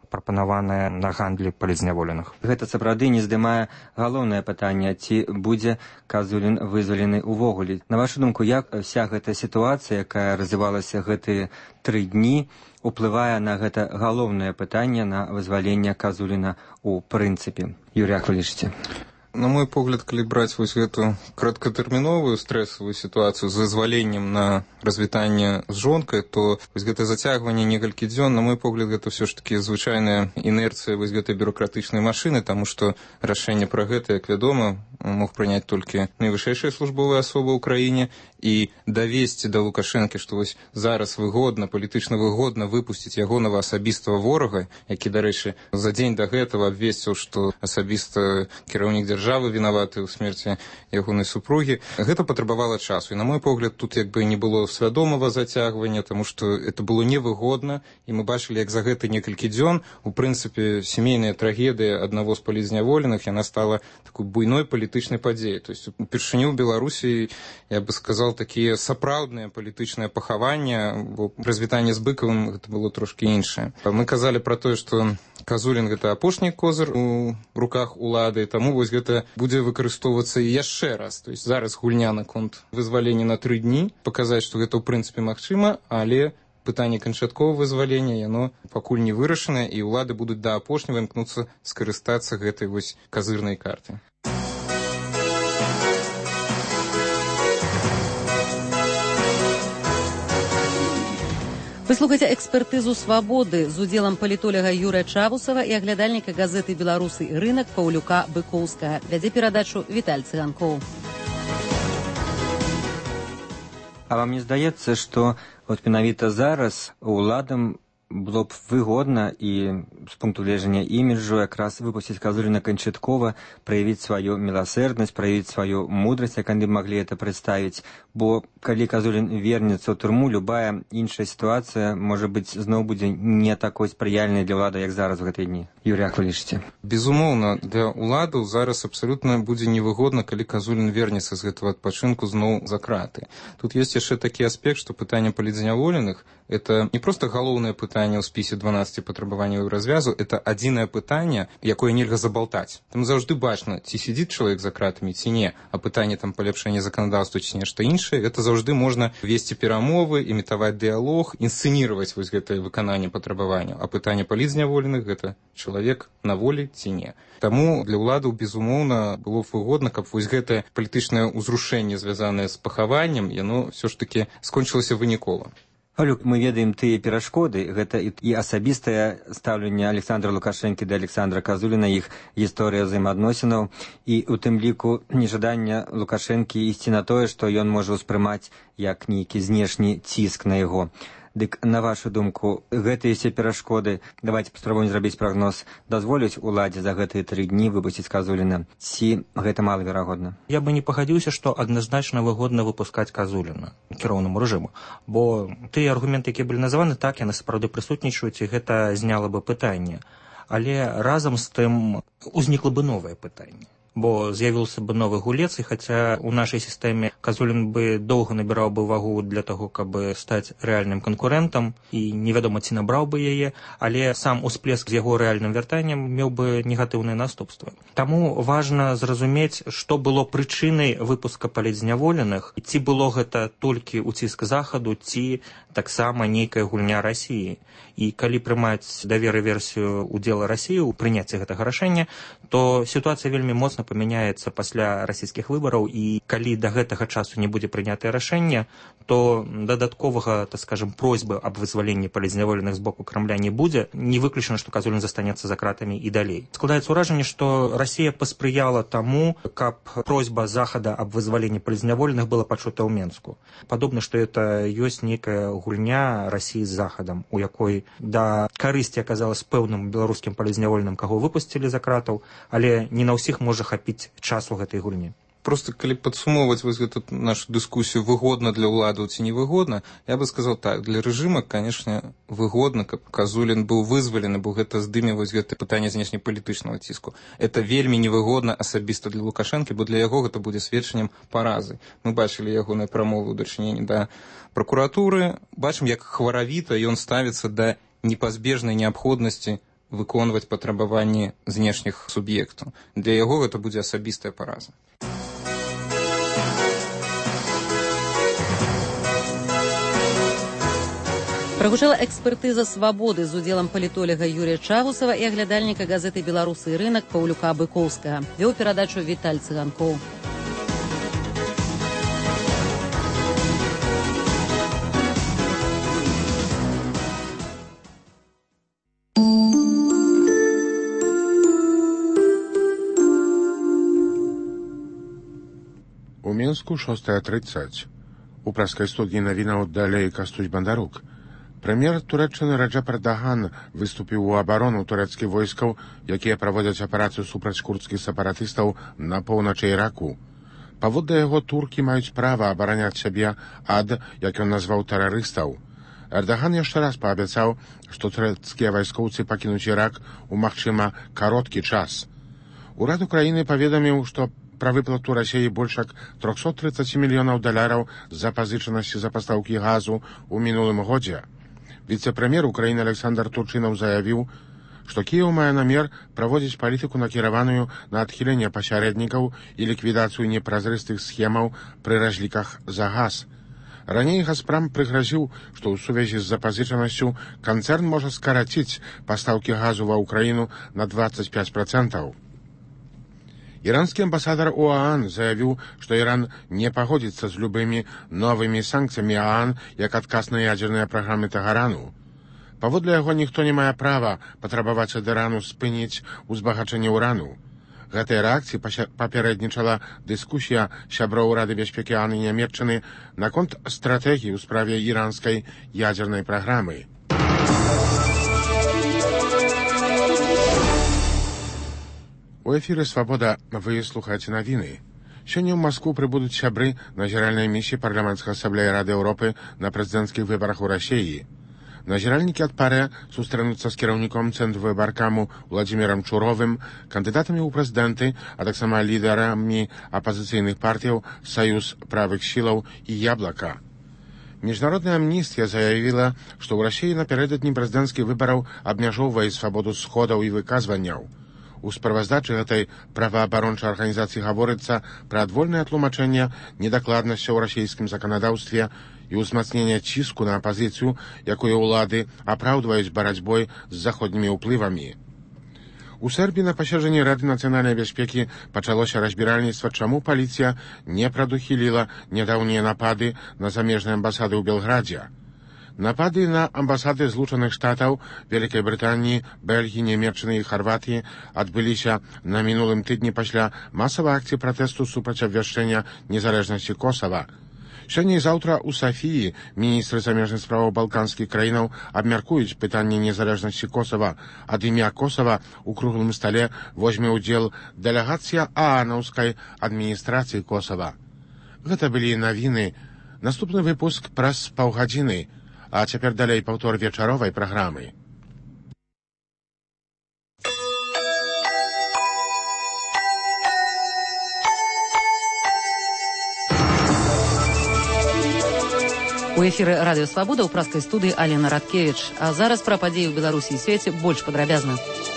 прапанаванае на гандлі палізняволеных. Гэта сапраўды не здымае галоўнае пытанне, ці будзе Казулін вызвалены ўвогуле. На вашу думку, як вся гэта сітуацыя, якая развівалася гэтыя тры дні, уплывае на гэта галоўнае пытанне, на вызваленне Казуліна ў прынцыпе? Юрий Акулишти. На мой погляд, калі браць вось гэту краткатэрміновую стрэсавую сітуацыю з вызваленнем на развітанне з жонкай, то вось гэта зацягванне некалькі дзён, на мой погляд, гэта ўсё ж такі звычайная інерцыя вось гэтай бюрократычнай машыны, таму што рашэнне пра гэта, як вядома, мог прыняць толькі найвышэйшая службовая асоба ў краіне, і давесці да Лукашэнкі, што вось зараз выгодна, палітычна выгодна выпусціць ягонага асабістага ворага, які, дарэчы, за дзень да гэтага абвесціў, што асабіста кіраўнік дзяржавы вінаваты ў смерці ягонай супругі. Гэта патрабавала часу. І, на мой погляд, тут як бы не было свядомага зацягвання, таму што это было невыгодна, і мы бачылі, як за гэты некалькі дзён, у прынцыпе, сямейная трагедыя аднаго з палізняволеных, яна стала такой буйной палітычнай падзеяй. То есть, упершыню ў Беларусі, я бы сказал, такія сапраўдныя палітычныя пахавання, бо развітанне з Быкавым гэта было трошкі іншае. Мы казалі пра тое, што Казулін гэта апошні козыр у руках улады, таму вось гэта будзе выкарыстоўвацца і яшчэ раз. То есть зараз гульня наконт вызвалення на тры дні, паказаць, што гэта ў прынцыпе магчыма, але пытанне канчатковага вызвалення, яно пакуль не вырашанае, і ўлады будуць да апошняга імкнуцца скарыстацца гэтай вось казырнай картай. Вы слухаеце экспертызу «Свабоды» з удзелам палітоляга Юрыя Чавусава і аглядальніка газеты «Беларусы і рынак» Паўлюка Быкоўскага. Вядзе перадачу Віталь Цыганкоў. А вам не здаецца, што от менавіта зараз уладам было б выгодна і з пункту гледжання іміджу якраз выпусціць Казуліна канчаткова, праявіць сваю міласэрднасць, праявіць сваю мудрасць, як яны маглі это прадставіць, бо калі Казулін вернецца ў турму, любая іншая сітуацыя, можа быць, зноў будзе не такой спрыяльнай для ўлады, як зараз у гэтыя дні. Юрий Акулишти. Безумоўна, для ўладаў зараз абсалютна будзе невыгодна, калі Казулін вернецца з гэтага адпачынку зноў за краты. Тут ёсць яшчэ такі аспект, што пытанне палізняволеных – это не проста галоўнае пытанне ў спісе дванаццаці патрабаванняў развязу, это адзінае пытанне, якое нельга забалтаць. Там заўжды бачна, ці сидзіць чалавек за кратамі, ці не, а пытанне там паляпшэння заканадаўства ці нешта іншае, это заўжды можна весці перамовы, імітаваць дыялог, інсцэніваць вось гэтае выкананне патрабаванняў. А пытанне палізняволеных – гэта чалавек на волі ці не. Таму для ўладаў, безумоўна, было б выгодна, каб вось гэтае палітычнае ўзрушэнне, звязанае з пахаваннем, яно ўсё ж такі скончылася вынікова. Павлюк, мы ведаем тыя перашкоды, гэта і асабістае стаўленне Александра Лукашэнкі да Александра Казуліна, іх гісторыя взаемаадносінаў, і у тым ліку нежаданне Лукашэнкі ісці на тое, што ён можа ўспрымаць як нейкі знешні ціск на яго. Дык, на вашу думку, гэтыя все перашкоды, давайте паспрабуем зрабіць прагноз, дазволіць уладзе за гэтыя тры дні выпусціць Казуліна, ці гэта малаверагодна? Я бы не пагадзіўся, што адназначна выгодна выпускаць Казуліна кіроўнаму рэжыму, бо тыя аргументы, якія былі названы, так, яны сапраўды прысутнічаюць, і гэта зняла бы пытанне. Але разам з тым узнікла бы новае пытанне. Бо з'явіўся бы новы гулец, і хаця ў нашай сістэме Казулін бы доўга набіраў бы вагу для таго, каб стаць рэальным канкурэнтам, і невядома, ці набраў бы яе, але сам усплеск з яго рэальным вяртаннем меў бы негатыўныя наступствы. Таму важна зразумець, што было прычынай выпуска палізняволеных, ці было гэта толькі ўціск захаду, ці таксама нейкая гульня Расіі. І калі прымаць даверы версію удзела Расіі ў прыняцці гэтага рашэння, то сітуацыя вельмі моцна памяняецца пасля расійскіх выбараў, і калі да гэтага часу не будзе прынятае рашэнне, то дадатковага, так скажем, просьбы аб вызваленні палізняволеных з боку Крамля не будзе. Не выключана, што Казулін застанецца за кратамі і далей. Складаецца ўражанне, што Расія паспрыяла таму, каб просьба Захада аб вызваленні палізняволеных была пачута ў Менску. Падобна, што это ёсць нейкая гульня Расіі з Захадам, у якой да карысці аказалась пэўным беларускім палізняволеным, каго выпусцілі за кратаў, але не на ўсіх можа хапіць часу гэтай гульні. Просто калі падсумоўваць вось гэту нашу дыскусію, выгодна для ўладаў ці невыгодна, я бы сказал так, для рэжыма, конечно, выгодна, каб Казулін быў вызвалены, бо гэта здыме вось гэта пытанне знешнепалітычнага ціску. Это вельмі невыгодна асабіста для Лукашэнкі, бо для яго гэта будзе сведчаннем паразы. Мы бачылі ягоныя прамовы ў дачыненні да пракуратуры, бачым, як хваравіта ён ставіцца да непазбежнай неабходнасці выконваць патрабаванні знешніх суб'ектаў. Для яго гэта будзе асабістая параза. Прагучала экспертыза «Свабоды» з удзелам палітолага Юрія Чагусава і аглядальніка газеты «Беларусы і рынак» Паўлюка Быкоўскага. Вёў перадачу Віталь Цыганкоў. У Мінску шостая тридцать. У праскай студіі навінаў далей Кастусь Бандарук. Прэм'ер Турэччыны Раджэп Эрдаган выступіў у абарону турэцкіх войскаў, якія праводзяць аперацыю супраць курдскіх сепаратыстаў на поўначы Іраку. Паводле яго, туркі маюць права абараняць сябе ад, як ён назваў, тэрарыстаў. Эрдаган яшчэ раз паабяцаў, што турэцкія вайскоўцы пакінуць Ірак у, магчыма, кароткі час. Урад Украіны паведаміў, што пра выплату Расіі больш як триста тридцать мільёнаў даляраў з запазычанасці за пастаўкі газу ў мінулым годзе. Віцэ-прэм'ер Украіны Александр Турчынаў заявіў, што Кіеў мае намер праводзіць палітыку, накіраваную на адхіленне пасярэднікаў і ліквідацыю непразрыстых схемаў пры разліках за газ. Раней Газпрам прыгразіў, што ў сувязі з запазычанасцю канцэрн можа скараціць пастаўкі газу ва ўкраіну на двадцать пять процентов. Іранскі амбасадар ОАН заявіў, што Іран не пагодзіцца з любымі новымі санкцыямі ОАН як адказ на ядзерныя праграмы Тэгарану. Паводле яго, ніхто не мае права патрабаваць ад Ірану спыніць узбагачэнне ўрану. Гэтай рэакцыі папярэднічала дыскусія сяброў Рады бяспекі ОАН і Нямецчыны наконт стратэгіі ў справе іранскай ядзернай праграмы. У эфіры «Свабода» вы слухаеце навіны. Сёння ў Маскву прыбудуць сябры назіральнай місіі парламенцкай асамблеі Рады Еўропы на прэзідэнцкіх выбарах у Расіі. Назіральнікі ад парэ сустрэнуцца з кіраўніком Цэнтрвыбаркаму Владзімірам Чуровым, кандыдатамі ў прэзідэнты, а таксама лідарамі апазіцыйных партыяў «Саюз правых сілаў» і «Яблака». Міжнародная амністыя заявіла, што ў Расіі напярэдадні прэзідэнцкіх выбараў абмяжоўвае свабоду сходаў і выказванняў. У справаздачы гэтай праваабарончай арганізацыі гаворыцца пра адвольнае тлумачэнне недакладнасцяў у расійскім заканадаўстве і ўзмацнення ціску на апазіцыю, якую ўлады апраўдваюць барацьбой з заходнімі ўплывамі. У Сербіі на пасяджэнні Рады нацыянальнай бяспекі пачалося разбіральніцтва, чаму паліцыя не прадухіліла нядаўнія напады на замежныя амбасады ў Белградзе. Напады на амбасады Злучаных Штатаў, Вялікай Брытаніі, Бельгіі, Нямецчыны і Харватыі адбыліся на мінулым тыдні пасля масавай акцыі пратэсту супраць абвяшчэння незалежнасці Косава. Сёння і заўтра ў Сафіі міністры замежных справаў балканскіх краінаў абмяркуюць пытанне незалежнасці Косава. Ад імя Косава ў круглым стале возьме ўдзел дэлегацыя аанаўскай адміністрацыі Косава. Гэта былі навіны. Наступны выпуск праз паўгадзіны. А цяпер далей паўтор вечаровай праграмы. У эфіры радыё «Свабода» ў праскай студыі Алена Радкевіч. А зараз пра падзеі ў Беларусі і свеце больш падрабязна.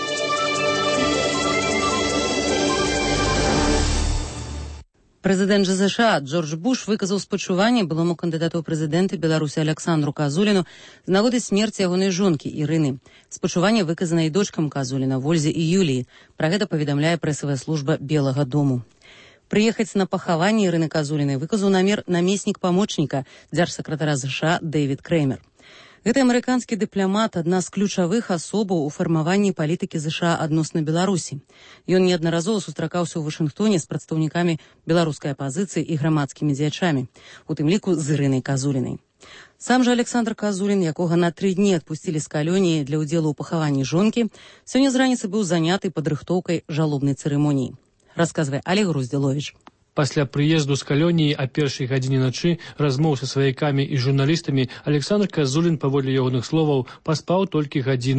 Прэзідэнт ЗША Джордж Буш выказаў спачуванне былому кандыдату ў прэзідэнты Беларусі Аляксандру Казуліну з нагоды смерці ягонай жонкі Ірыны. Спачуванне выказана і дочкам Казуліна Вользе і Юліі. Пра гэта паведамляе прэсавая служба Белага дому. Прыехаць на пахаванне Ірыны Казулінай выказаў намер намеснік памочніка дзяржсакратара ЗША Дэвід Крэмер. Гэты амерыканскі дыпламат адна з ключавых асобаў у фармаванні палітыкі ЗША адносна Беларусі. Ён неаднаразова сустракаўся ў Вашынгтоне з прадстаўнікамі беларускай апазіцыі і грамадскімі дзеячамі, у тым ліку з Ірынай Казулінай. Сам жа Александр Казулін, якога на тры дні адпусцілі з калоніі для ўдзелу ў пахаванні жонкі, сёння з раніцы быў заняты падрыхтоўкай жалобнай цырымоніі. Расказвае Олег Груздзіловіч. Пасля прыезду з калоніі а першай гадзіне начы размоў са сваякамі і журналістамі Александр Казулін, паводле ягоных словаў, паспаў толькі гадзіну.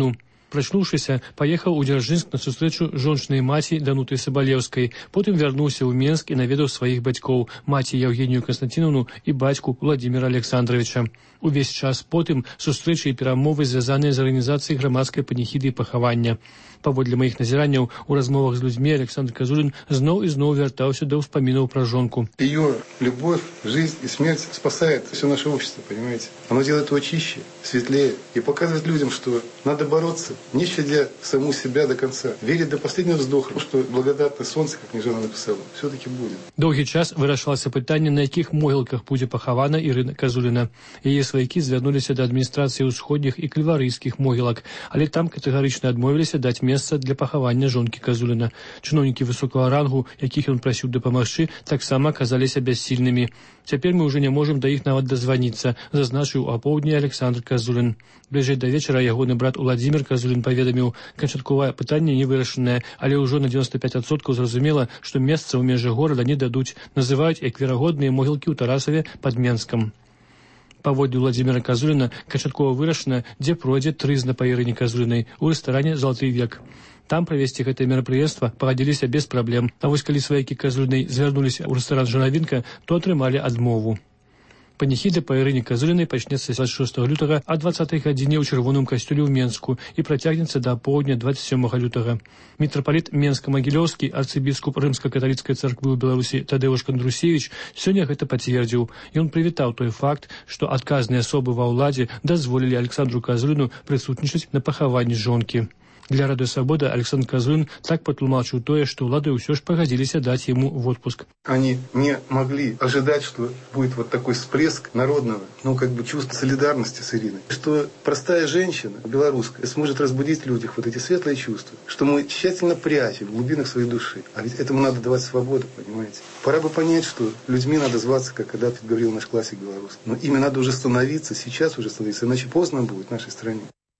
Прачнуўшыся, паехаў у Дзяржынск на сустрэчу жончынай маці Дануты Сабалеўскай. Потым вярнуўся ў Менск і наведаў сваіх бацькоў, маці Евгенію Константиновну і бацьку Владимира Александровича. Увесь час потым сустрэчы і перамовы, звязаныя з арганізацыяй грамадскай паніхіды і пахавання. Паводле маіх назіранняў у размовах з людзьмі Александр Казулин зноў і зноў вяртаўся да ўспамінаў пра жонку. Ее любовь, жизнь и смерть спасает все наше общество, понимаете? Оно делает его чище, светлее и показывает людям, что надо бороться, не щадя саму себя до конца, верить до последнего вздоха, что благодатное солнце, как Нежана написала, все-таки будет. Доўгі час вырашалася пытанне, на якіх могілках будзе пахавана Ірына Казуліна. Яе сваякі звярнуліся да адміністрацыі ўсходніх і кальварыйскіх могілак, але там катэгарычна адмовіліся даць месца для пахавання жонкі Казуліна. Чыноўнікі высокага рангу, якіх ён прасіў дапамагчы, таксама аказаліся бяссільнымі. Цяпер мы ўжо не можам да іх нават дазваніцца, зазначыў у апоўдні Александр Казулин. Бліжэй да вечара ягоны брат Владимир Казулин паведаміў, канчатковае пытанне не вырашанае, але ўжо на дзевяносто пять адсоткаў зразумела, што месца ў межах горада не дадуць, называюць як верагодныя могілкі ў Тарасаве пад Менскам. Паводле Владимира Казулина канчаткова вырашана, дзе пройдзе трызна па Ірыне Казулінай у рэстаране «Залаты век». Там правесці гэтае мерапрыемства пагадзіліся без праблем. А вось калі сваякі Казулінай звярнуліся ў рэстаран «Жанавінка», то атрымалі адмову. Паніхіда па Ірыне Казулінай пачнецца двадцать шестого лютага а двадцатай гадзіне ў чырвоным касцёле ў Менску і працягнецца да апоўдня двадцать седьмого лютага. Мітрапаліт Менска-Магілёўскі, арцыбіскуп рымска-каталіцкай царквы ў Беларусі Тадеуш Кандрусевич сёння гэта пацвердзіў. Ён прывітаў той факт, што адказныя асобы ва ўладзе дазволілі Александру Казуліну прысутнічаць на пахаванні жонкі. Для Радио Свобода Александр Казулин так патлумачыў тое, што ўлады ўсё ж пагадзіліся даць ему в отпуск. Они не могли ожидать, что будет вот такой всплеск народного, ну, как бы чувства солидарности с Ириной. Что простая женщина, белорусская, сможет разбудить в людях вот эти светлые чувства, что мы тщательно прячем в глубинах своей души. А ведь этому надо давать свободу, понимаете? Пора бы понять, что людьми надо зваться, как когда-то говорил наш классик белорусский. Но ими надо уже становиться, сейчас уже становиться, иначе поздно будет в нашей стране.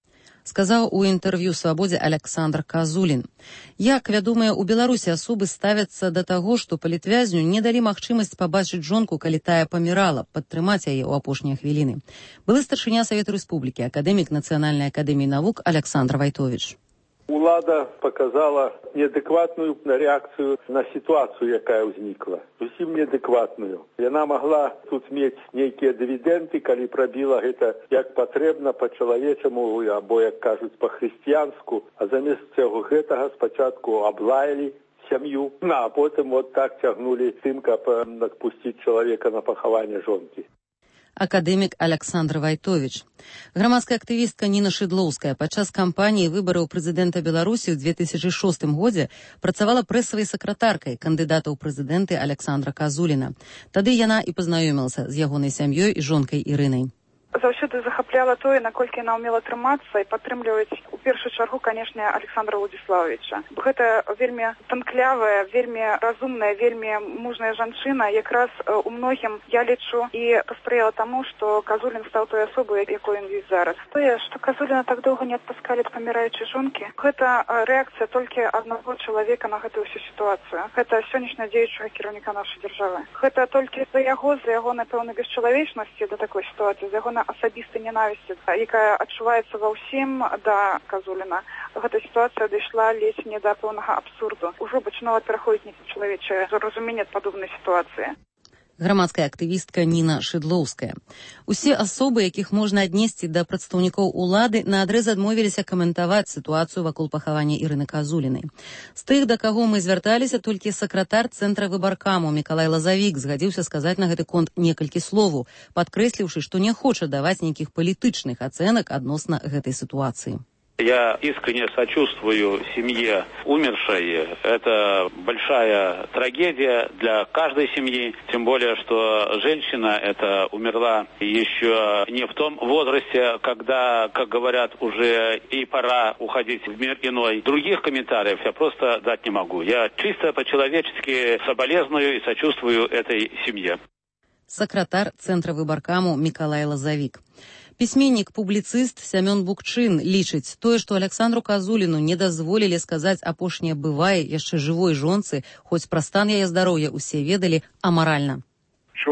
Сказаў у інтэрв'ю «Свабодзе» Александр Казулин. Як вядомыя ў Беларусі асобы ставяцца да таго, што палітвязню не далі магчымасць пабачыць жонку, калі тая памірала, падтрымаць яе ў апошнія хвіліны. Былы старшыня Савету Рэспублікі, акадэмік Нацыянальнай акадэміі навук Александр Вайтович. Улада показала неадекватную реакцию на ситуацию, якая ўзнікла. Зусім неадекватную. Яна могла тут мець нейкія дывідэнды, калі прабіла гэта як патрэбна па-чалавечаму, або, як кажуць, па-хрысціянску, а замест цього гэтага спачатку аблаялі сям'ю, а потым вот так цягнулі тым, каб адпусціць чалавека на пахаванне жонкі. Акадэмік Александр Вайтович. Грамадская актывістка Ніна Шыдлоўская падчас кампаніі выбараў прэзідэнта Беларусі ў две тысячы шостым годзе працавала прэсавай сакратаркай кандыдата ў прэзідэнты Александра Казуліна. Тады яна і пазнаёмілася з ягонай сям'ёй і жонкай Ірынай. Заўсёды захапляла тое, наколькі яна ўмела трымацца і падтрымліваць у першую чаргу, канешне, Александра Владиславовича. Гэта вельмі танклявая, вельмі разумная, вельмі мужная жанчына. Якраз у многім, я лічу, і паспрыяла таму, што Казулін стаў той асобай, якой ён ёсць зараз. Тое, што Казуліна так доўга не адпускалі ад паміраючай жонкі, гэта рэакцыя толькі аднаго чалавека на гэтую ўсю сітуацыю. Гэта сённяшняга дзеючага кіраўніка нашай дзяржавы. Гэта толькі за яго, за яго, напэўна, бесчалавечнасці да такой сітуацыі, за яго асабістай ненавісці, якая адчуваецца ва ўсім да Казуліна. Гэта сітуацыя дайшла ледзь не да пэўнага абсурду. Ужо пачынала пераходзіць нечалавечае разуменне падобнай сітуацыі. Грамадская актывістка Ніна Шыдлоўская. Усе асобы, якіх можна аднесці да прадстаўнікоў улады, наадрэз адмовіліся каментаваць сітуацыю вакол пахавання Ірыны Казулінай. З тых, да каго мы звярталіся, толькі сакратар цэнтра выбаркаму Мікалай Лазавік згадзіўся сказаць на гэты конт некалькі словаў, падкрэсліўшы, што не хоча даваць нейкіх палітычных ацэнак адносна гэтай ситуации. Я искренне сочувствую семье умершей. Это большая трагедия для каждой семьи. Тем более, что женщина эта умерла еще не в том возрасте, когда, как говорят, уже и пора уходить в мир иной. Других комментариев я просто дать не могу. Я чисто по-человечески соболезную и сочувствую этой семье. Сакратар Центра выбаркаму Мікалай Лазавік. Пісьменнік-публіцыст Сямён Букчын лічыць, тое, што Александру Казуліну не дазволілі сказаць апошняе бывае яшчэ жывой жонцы, хоць пра стан яе здароўя ўсе ведалі, амаральна. Вчора нават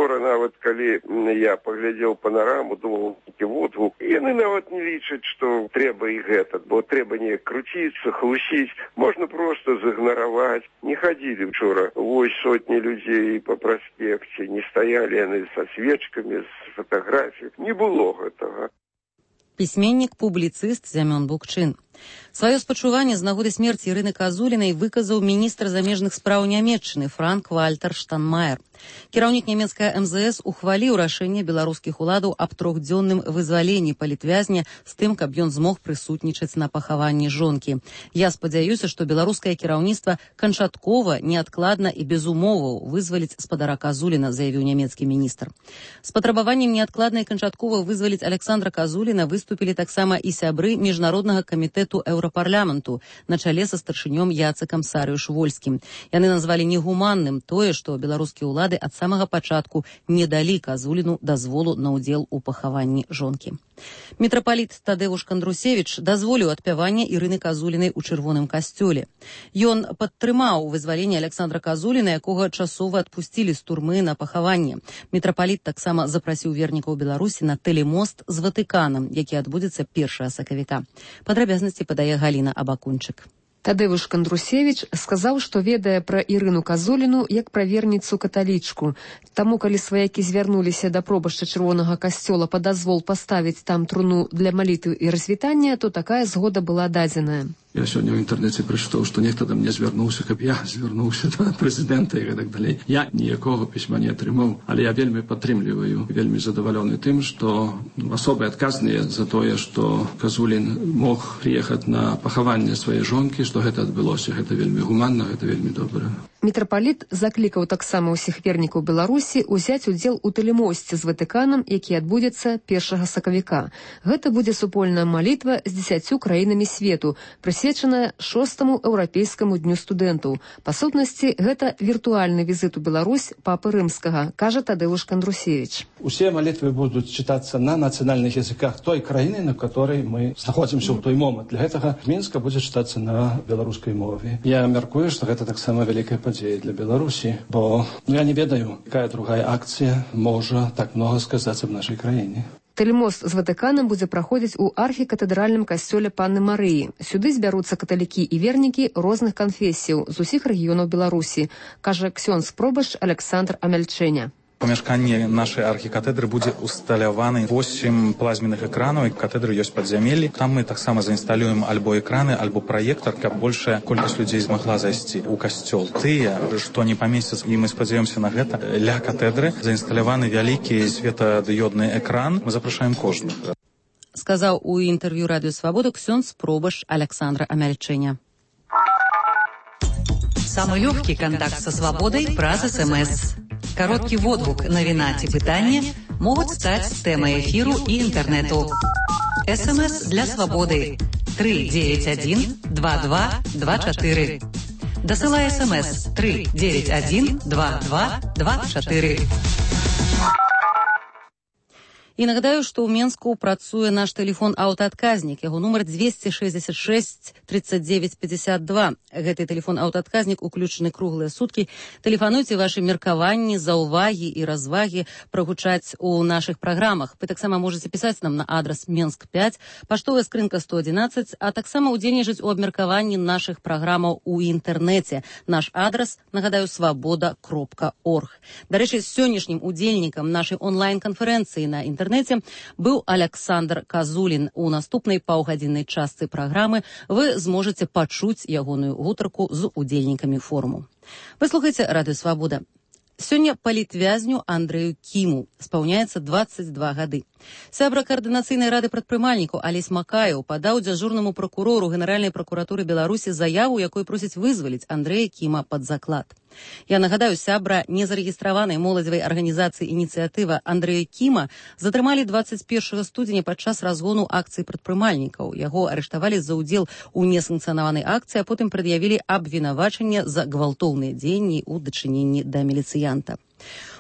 нават калі я паглядзеў панараму, думаў, які водгук, яны нават не лічаць, што трэба і гэта, бо трэба неяк круціцца, хлусіць, можна проста зігнараваць. Не хадзілі вчора вось сотні людзей па праспекце, не стаялі яны са свечкамі, з фатаграфіяй. Не было гэтага. Пісьменнік, публіцыст Зямён Букчын. Сваё спачуванне з нагоды смерці Ірыны Казулінай выказаў міністр замежных спраў Нямецчыны Франк-Вальтер Штанмаер. Кіраўнік нямецкая эм зэ эс ухваліў рашэнне беларускіх уладаў аб трохдзённым вызваленні палітвязня з тым, каб ён змог прысутнічаць на пахаванні жонкі. Я спадзяюся, што беларускае кіраўніцтва канчаткова, неадкладна і без умоваў вызваліць спадара Казуліна, заявіў нямецкі міністр. З патрабаваннем неадкладна і канчаткова вызваліць Александра Казуліна выступілі таксама і сябры міжнароднага камітэту Еўрапарламенту на чале са старшынём Яцыкам Сарыюш-Вольскім. Яны назвалі негуманным тое, што беларускія ўлады ад самага пачатку не далі Казуліну дазволу на ўдзел у пахаванні жонкі. Мітрапаліт Тадэвуш Кандрусевіч дазволіў адпяванне Ірыны Казулінай у чырвоным касцёле. Ён падтрымаў вызваленне Александра Казуліна, якога часова адпусцілі з турмы на пахаванне. Мітрапаліт таксама запрасіў вернікаў Беларусі на тэлемост з Ватыканам, які адбудзецца першага сакавіка. Падрабязнасці падае Галіна Абакунчык. Тадэвуш Кандрусевіч сказаў, што ведае пра Ірыну Казуліну як пра верніцу каталічку. Таму, калі сваякі звярнуліся да пробашча чырвонага касцёла па дазвол паставіць там труну для малітвы і развітання, то такая згода была дадзеная. Я сёння ў інтэрнэце прачытаў, што нехта да мне звярнуўся, каб я звярнуўся да прэзідэнта і гэтак далей. Я ніякога пісьма не атрымаў, але я вельмі падтрымліваю, вельмі задавалёны тым, што асобы адказныя за тое, што Казулін мог прыехаць на пахаванне сваёй жонкі, што гэта адбылося. Гэта вельмі гуманна, гэта вельмі добра. Мітрапаліт заклікаў таксама ўсіх вернікаў Беларусі ўзяць удзел у тэлемосце з Ватыканам, які адбудзецца першага сакавіка. Гэта будзе супольная малітва з дзесяццю краінамі свету, прысвечаная шостаму еўрапейскаму дню студэнтаў. Па сутнасці, гэта віртуальны візіт у Беларусь папы Рымскага, кажа Тадэвуш Кандрусевіч. Усе малітвы будуць чытацца на нацыянальных языках той краіны, на которой мы знаходзімся ў той момант. Для гэтага Мінска будзе чытацца на беларускай мове. Я мяркую, што гэта таксама вялікая падзея для Беларусі, бо ну, я не ведаю, якая другая акцыя можа так многа сказаць аб нашай краіне. Тэлемост з Ватыканам будзе праходзіць у архікатэдральным касцёле Панны Марыі. Сюды збяруцца каталікі і вернікі розных канфесіяў з усіх рэгіёнаў Беларусі, кажа ксёндз пробашч Александр Амяльчэня. У памяшканні нашай архікатэдры будзе усталяваны восем плазменных экранаў, і катедры ёсць падзямеллі. Там мы таксама заінсталюем альбо экраны, альбо праектар, каб большая колькасць людзей змагла зайсці ў касцёл. Тыя, што не памесцяцца, і мы спадзяёмся на гэта, ля катедры заінсталяваны вялікі светадыёдны экран. Мы запрашаем кожных. Сказаў у інтэрв'ю Радыё Свабода ксёндз пробашч Александра Амяльчэня. Самый легкий контакт со свободой праз СМС. Короткий водгук, навіна ці пытанне могуць стаць тэмай эфіру і інтэрнэту. СМС для свободы три девять один два два два четыре. Дасылай СМС три девять один два два два четыре. І нагадаю, што ў Менску працуе наш тэлефон аўтаадказнік. Яго нумар двести шестьдесят шесть тридцать девять пятьдесят два. Гэты тэлефон аўтаадказнік уключаны круглыя суткі. Тэлефануйце вашы меркаванні, заўвагі і развагі прагучаць у нашых праграмах. Вы таксама можаце пісаць нам на адрас Менск пять, паштовая скрынка сто одиннадцать, а таксама ўдзельнічаць у абмеркаванні нашых праграмаў у інтэрнэце. Наш адрас, нагадаю, свабода кропка орг. Дарэчы, сённяшнім удзельнікам нашай онлайн-канферэнцыі на інтэрнэце быў Александр Казулін. У наступнай паўгадзіннай частцы праграмы вы зможаце пачуць ягоную гутарку з удзельнікамі форуму. Вы слухаеце Радыё Свабода. Сёння палітвязню Андрэю Кіму спаўняецца двадцать два гады. Сябра каардынацыйнай рады прадпрымальнікаў Алесь Макаеў падаў дзяжурнаму пракурору Генеральнай пракуратуры Беларусі заяву, якой просіць вызваліць Андрэя Кіма пад заклад. Я нагадаю, сябра незарэгістраванай моладзевай арганізацыі «Ініцыятыва» Андрэя Кіма затрымалі двадцать першага студзеня падчас разгону акцыі прадпрымальнікаў. Яго арыштавалі за ўдзел у несанкцыянаванай акцыі, а потым прад'явілі абвінавачанне за гвалтоўныя дзеянні ў дачыненні да міліцыянта.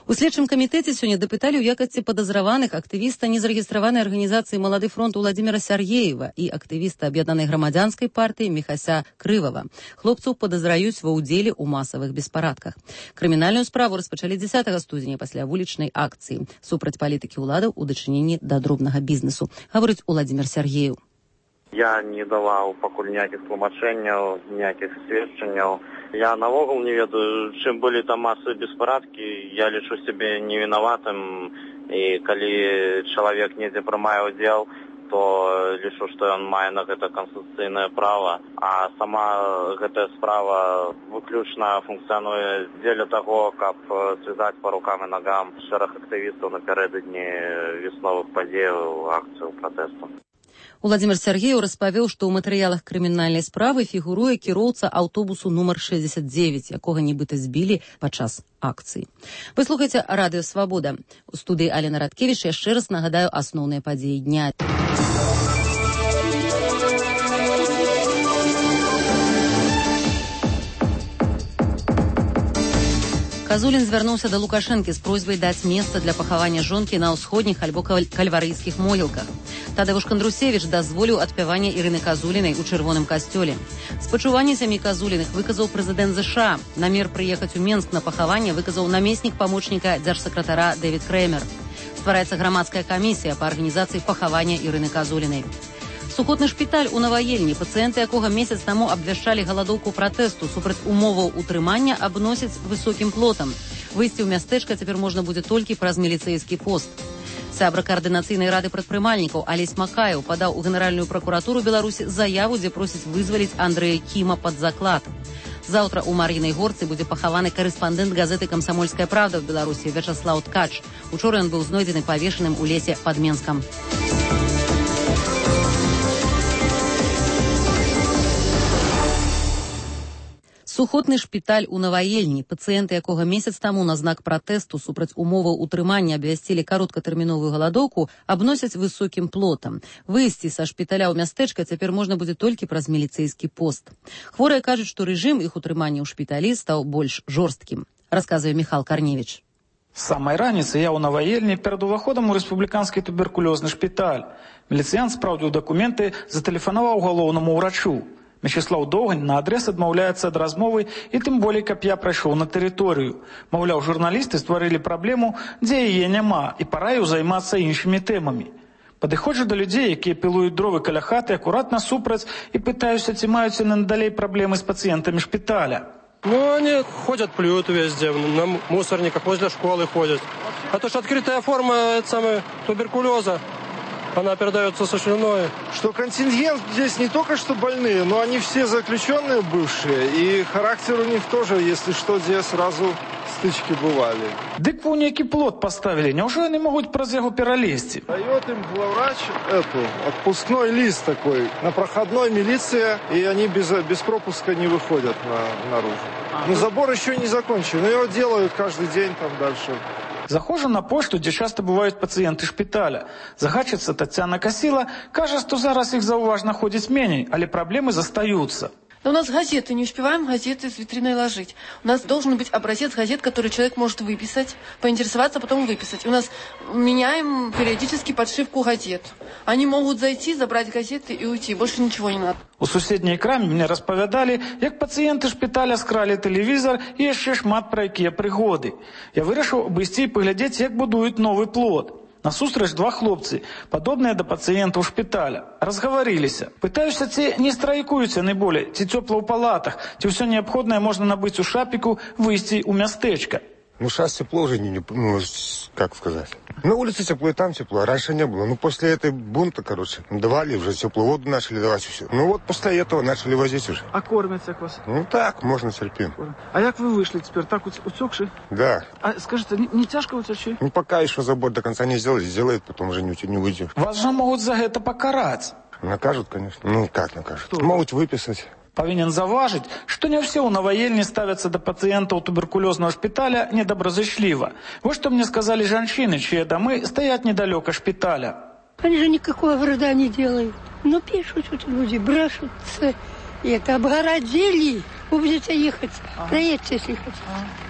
У следчым камітэце сёння дапыталі ў якасці падазраваных актывіста незарэгістраванай арганізацыі «Малады фронт» Уладзіміра Сяргеева і актывіста аб'яднанай грамадзянскай партыі Міхася Крывава. Хлопцаў падазраюць ва ўдзеле ў масавых беспарадках. Крымінальную справу распачалі дзесятага студзеня пасля вулічнай акцыі супраць палітыкі ўладаў у дачыненні да дробнага бізнесу, гаворыць Уладзімір Сяргеев. Я не даваў пакуль ніякіх тлумачэнняў, ніякіх сведчанняў. Я наогул не ведаю, чым былі там масавыя беспарадкі. Я лічу сябе невінаватым, і калі чалавек недзе прымае ўдзел, то лічу, што ён мае на гэта канстытуцыйнае права. А сама гэтая справа выключна функцыянуе дзеля таго, каб звязаць па рукам і нагам шэраг актывістаў напярэдадні весновых падзеяў, акцыяў пратэсту. Уладзімір Сяргеев распавёў, што ў матэрыялах крымінальнай справы фігуруе кіроўца аўтобусу нумар шэсцьдзесят дзевяць, якога нібыта збілі падчас акцыі. Вы слухаеце радыё «Свабода». У студыі Алена Радкевіч яшчэ раз нагадаю асноўныя падзеі дня. Казулін звярнуўся да Лукашэнкі з просьбай даць месца для пахавання жонкі на ўсходніх альбо кальварыйскіх могілках. Тадeusz Кандрусевіч дазволіў адпяванне Ірыны Казулінай у чырвоным касцёле. Спачуванне сям'і Казуліных выказаў прэзідэнт ЗША. Намер прыехаць у Менск на пахаванне выказаў намеснік памочніка дзяржсакратара Дэвід Крэмер. Ствараецца грамадская камісія па арганізацыі пахавання Ірыны Казулінай. Сухотны шпіталь у Наваельні, пацыенты якога месяц таму абвяшчалі галадоўку пратэсту супраць умоваў утрымання, абносяць высокім плотам. Выйсці ў мястэчка цяпер можна будзе толькі праз міліцэйскі пост. Сябра каардынацыйнай рады прадпрымальнікаў Алесь Макаеў падаў у Генеральную пракуратуру Беларусі заяву, дзе просіць вызваліць Андрэя Кіма пад заклад. Заўтра ў Мар'інай Горцы будзе пахаваны карэспандэнт газеты «Камсамольская правда» в Беларусі Вячаслаў Ткач. Учора ён быў знойдзены павешаным у лесе пад Менскам. Сухотны шпіталь у Наваельні, пацыенты якога месяц таму на знак пратэсту супраць умоваў утрымання абвясцілі кароткатэрміновую галадоўку, абносяць высокім плотам. Выйсці са шпіталя ў мястэчка цяпер можна будзе толькі праз міліцэйскі пост. Хворыя кажуць, што рэжым іх утрымання ў шпіталі стаў больш жорсткім, расказвае Міхал Карневіч. З самай раніцы я ў Наваельні перад уваходам у рэспубліканскі туберкулёзны шпіталь. Міліцыянт спраўдзіў дакументы, затэлефанаваў галоўнаму ўрачу. Мячеслаў Доўгань на адрес адмаўляецца ад размовы і тым болей, каб я прайшоў на тэрыторыю. Маўляў, журналісты стварылі праблему, дзе яе няма, і параіў займацца іншымі тэмамі. Падыходжу да людзей, якія пілуюць дровы каля хаты, акуратна супраць, і пытаюся, ці маюць яны надалей праблемы з пацыентамі шпіталя. Ну, они ходят, плюют везде, на мусорниках, возле школы ходят. Это же открытая форма самой туберкулеза. Она передается со слюной. Что контингент здесь не только что больные, но они все заключенные бывшие. И характер у них тоже, если что, здесь сразу стычки бывали. Дык вы некий плот поставили. Неужели они могут праз яго пералезть? Дает им главврач эту, отпускной лист такой, на проходной милиция, и они без, без пропуска не выходят на, наружу. А, но забор еще не закончен, но его делают каждый день там дальше. Захожу на пошту, дзе часта бываюць пацыенты шпіталя. Загадчыца Тацяна Касіла кажа, што зараз іх заўважна ходзіць меней, але праблемы застаюцца. Но у нас газеты, не успеваем газеты с витриной ложить. У нас должен быть образец газет, который человек может выписать, поинтересоваться, потом выписать. У нас меняем периодически подшивку газет. Они могут зайти, забрать газеты и уйти. Больше ничего не надо. У суседняй краме мне распавядалі, як пацыенты шпіталя скралі тэлевізор і яшчэ шмат пра якія прыгоды. Я вырашыў абысці і паглядзець, як будуюць новы плот. Насустрач два хлопцы, падобныя да пацыентаў шпіталя. Разгаварыліся. Пытаюся, ці не страйкуюць яны болей, ці цёпла ў палатах, ці ўсё неабходнае можна набыць у шапіку, выйсці ў мястэчка. Ну, сейчас тепло уже, не, ну, как сказать. На улице тепло, и там тепло. Раньше не было. Ну, после этой бунта, короче, давали уже теплую воду, начали давать все. Ну, вот после этого начали возить уже. А кормят як вас? Ну, так, можно терпим. А як вы вышли теперь? Так уцёкши? Да. А скажите, не, не тяжко утечи? Ну, пока еще забор до конца не сделали, сделает, потом уже не, не выйдет. Вас же могут за это покарать. Накажут, конечно. Ну, как накажут? Что? Могут выписать. Павінен заўважыць, што не ўсе ў Наваельні ставяцца да пацыентаў туберкулёзнага шпіталя недобразычліва. Вось што мне сказалі жанчыны, чьи дамы стаят недалёка шпіталя. Они же никакого вреда не делают. Ну, пишут вот люди, брешутся. И это обгородили. Вы будете ехать. Проедьте, если хотите.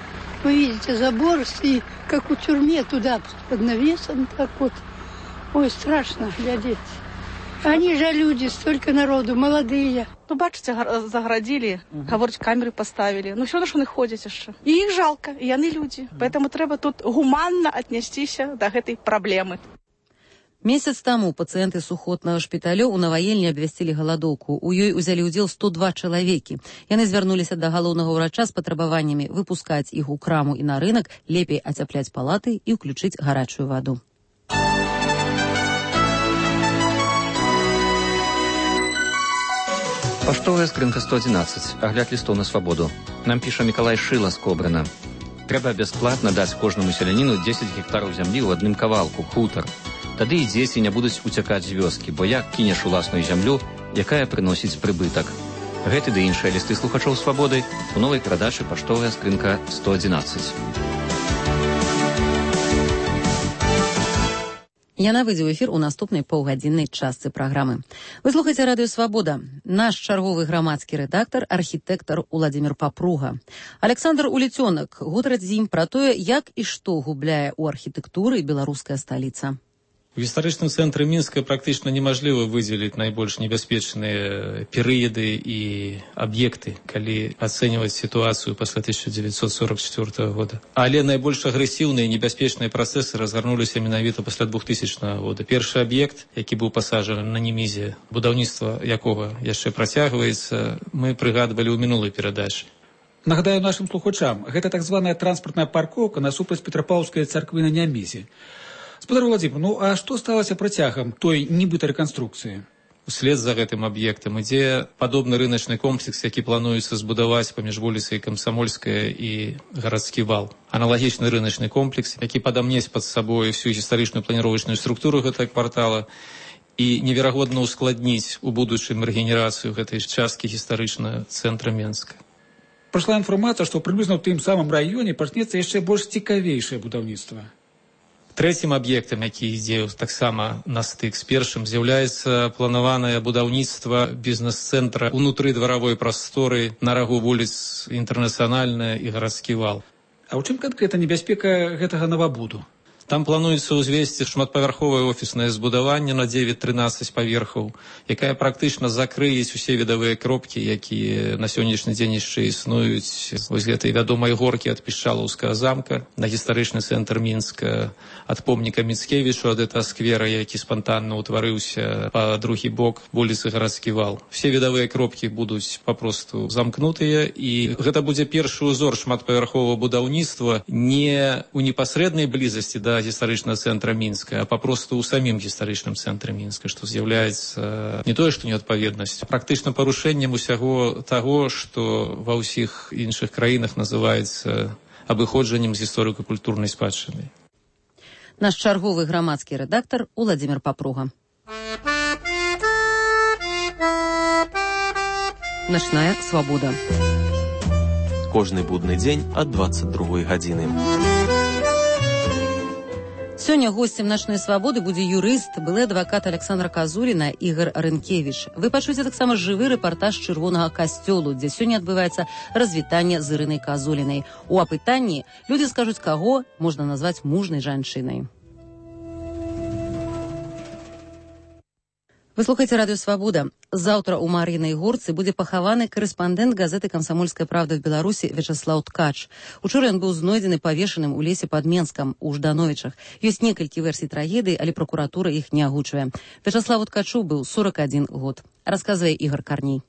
Вы видите, забор, и как у тюрьме туда под навесом, так вот. Ой, страшно глядеть. Они же люди, столько народу, молодые. Ну, бачите, заградили, угу. Говорить, камеры поставили. Ну, все одно, що вони ходять ще. І їх жалко, і вони люди. Угу. Поэтому треба тут гуманно отнестися до этой проблемы. Месяц таму пацыенты сухотнага шпіталю ў Наваельні абвясцілі галадоўку. У ёй узялі ўдзел сто два чалавекі. Яны звярнуліся да галоўнага ўрача з патрабаваннямі выпускаць іх у краму і на рынак, лепей ацяпляць палаты і ўключыць гарачую ваду. Паштовая скрынка сто адзінаццаць. Агляд лістоў на свабоду. Нам піша Мікалай Шыла з Кобрына. Трэба бясплатна даць кожнаму селяніну дзесяць гектараў зямлі ў адным кавалку, хутар. Тады і дзеці не будуць уцякаць з вёскі, бо як кінеш уласную зямлю, якая прыносіць прыбытак. Гэты ды іншыя лісты слухачоў свабоды у новай перадачы паштовая скрынка сто адзінаццаць. Яна выйдзе ў эфір у наступнай паўгадзіннай частцы праграмы. Вы слухаеце радыё «Свабода». Наш чарговы грамадскі рэдактар, архітэктар Уладзімір Папруга. Александр Улецёнак гутарыць з ім пра тое, як і што губляе ў архітэктуры беларуская сталіца. У гістарычным цэнтры Мінска практычна немажліва выдзеліць найбольш небяспечныя перыяды і аб'екты, калі ацэньваць сітуацыю пасля тысяча дзевяцьсот сорок чацвёртага года. Але найбольш агрэсіўныя і небяспечныя працэсы разгарнуліся менавіта пасля двухтысячнага года. Першы аб'ект, які быў пасаджаны на Немізе, будаўніцтва якога яшчэ працягваецца, мы прыгадвалі ў мінулай перадачы. Нагадаю нашым слухачам, гэта так званая транспартная паркоўка насупраць Петрапаўскай царквы на Немізе. Спадар Владимир, ну а што сталася працягам той нібыта рэканструкцыі? Услед за гэтым аб'ектам ідзе падобны рыначны комплекс, які плануецца збудаваць паміж вуліцай Камсамольская і гарадскі вал. Аналагічны рыначны комплекс, які падамнець пад сабой всю гістарычную планіровачную структуру гэтага квартала і неверагодна ускладніць у будучым рэгенерацыю гэтай часткі гістарычнага цэнтра Менска. Прайшла інфармацыя, што прыблізна ў тым самым раёне пачнецца яшчэ больш цікавейшае будаўніцтва. Трэцім аб'ектам, які ідзе таксама на стык з першым, з'яўляецца планаванае будаўніцтва бізнес-цэнтра ўнутры дваравой прасторы на рагу вуліц Інтэрнацыянальная і гарадскі вал. А ў чым канкрэтна небяспека гэтага навабуду? Там плануецца ўзвесці шматпавярховае офіснае збудаванне на дзевяць-трынаццаць паверхаў, якая практычна закрыюць усе відавыя кропкі, якія на сённяшні дзень яшчэ існуюць. Вось гэтай вядомай горкі ад Пішчалаўскага замка на гістарычны цэнтр Мінска, ад помніка Міцкевічу, ад этого сквера, які спантанна ўтварыўся па другі бок вуліцы гарадскі вал. Все відавыя кропкі будуць папросту замкнутыя, і гэта будзе першы ўзор шматпавярховага будаўніцтва не ў непасрэднай блізасці да гістарычнага цэнтра Мінска, а папросту ў самім гістарычным цэнтры Мінска, што з'яўляецца не тое, што неадпаведнасць, практычна парушэннем усяго таго, што ва ўсіх іншых краінах называецца абыходжаннем з гісторыка-культурнай спадчыны. Наш чарговы грамадскі рэдактар Уладзімір Папруга. Начная свабода. Кожны будны дзень ад дваццаць другой гадзіны. Сёння госцем «Начной свабоды» будзе юрыст, былы адвакат Александра Казуліна Ігор Рынкевіч. Вы пачуеце таксама жывы рэпартаж чырвонага касцёлу, дзе сёння адбываецца развітанне з Ірынай Казулінай. У апытанні людзі скажуць, каго можна назваць мужнай жанчынай. Вы слухаеце радыё «Свабода». Заўтра ў Мар'інай горцы будзе пахаваны корэспандэнт газеты «Камсамольская правда» в Беларусі Вячаслаў Ткач. Учора ён быў знойдзены павешаным у лесе пад Менскам у Ждановічах. Ёсць некалькі версій трагедыі, але пракуратура іх не агучвае. Вячаславу Ткачу быў сорок адзін год. Расказвае Ігор Карней.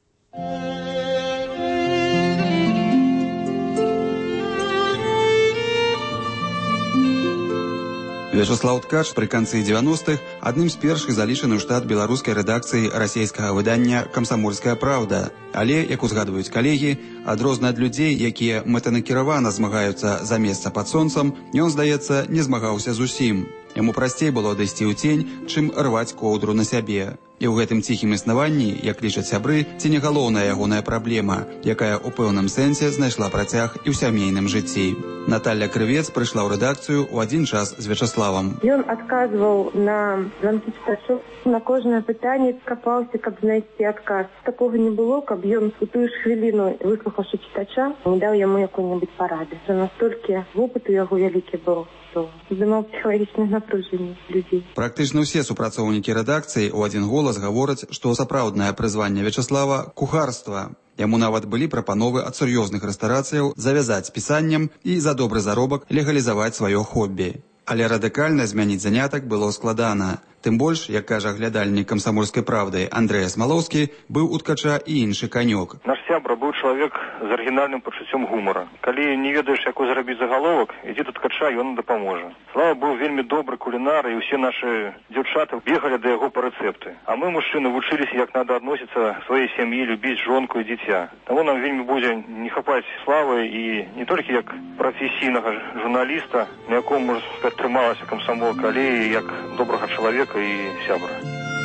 Вячаслаў Ткач пры канцы дзевяностых адным з першых залічаны ў штат беларускай рэдакцыі расійскага выдання «Камсамольская правда». Але, як узгадваюць калегі, адрозна ад людзей, якія мэтанакіравана змагаюцца за месца пад сонцам, ён, здаецца, не змагаўся зусім. Яму прасцей было адысці ў цень, чым рваць коўдру на сябе. І ў гэтым ціхім існаванні, як лічаць сябры, ці не галоўная ягоная праблема, якая ў пэўным сэнсе знайшла працяг і ў сямейным жыцці. Наталья Крывец прыйшла ў рэдакцыю ў адзін час з Вячаславам. Ён адказваў на званкі чытачоў, на кожнае пытанне капаўся, каб знайсці адказ. Такога не было, каб ён у тую ж хвіліну, выслухаўшы чытача, не даў яму якой-небудзь парады. Настолькі вопыт у яго вялікі быў, што здымаў псіхалагічнае напружанне людзей. Практычна ўсе супрацоўнікі рэдакцыі ў адзін голас гавораць, што сапраўднае прызванне Вячаслава – кухарства. Яму нават былі прапановы ад сур'ёзных рэстарацыяў завязаць з пісаннем і за добры заробак легалізаваць сваё хобі. Але радыкальна змяніць занятак было складана. Тым больш, як кажа глядальнік камсамольскай правды Андрэй Смалоўскі, быў у ткача і іншы канёк. Наш сябра быў чалавек з арыгінальным пачуццём гумара. Калі не ведаеш, якой зрабіць загаловак, ідзі да ткача, ён дапаможа. Слава быў вельмі добры кулінар, і ўсе нашы дзяўчаты бегалі да яго па рэцэпты. А мы, мужчыны, вучыліся, як надо адносіцца сваёй сям'і, любіць жонку і дзіця. Таму нам вельмі будзе не хапаць славы і не толькі як прафесійнага журналіста, на якому, можна сказаць, трымалася камсамолка, але і як добрага чалавека і сябра.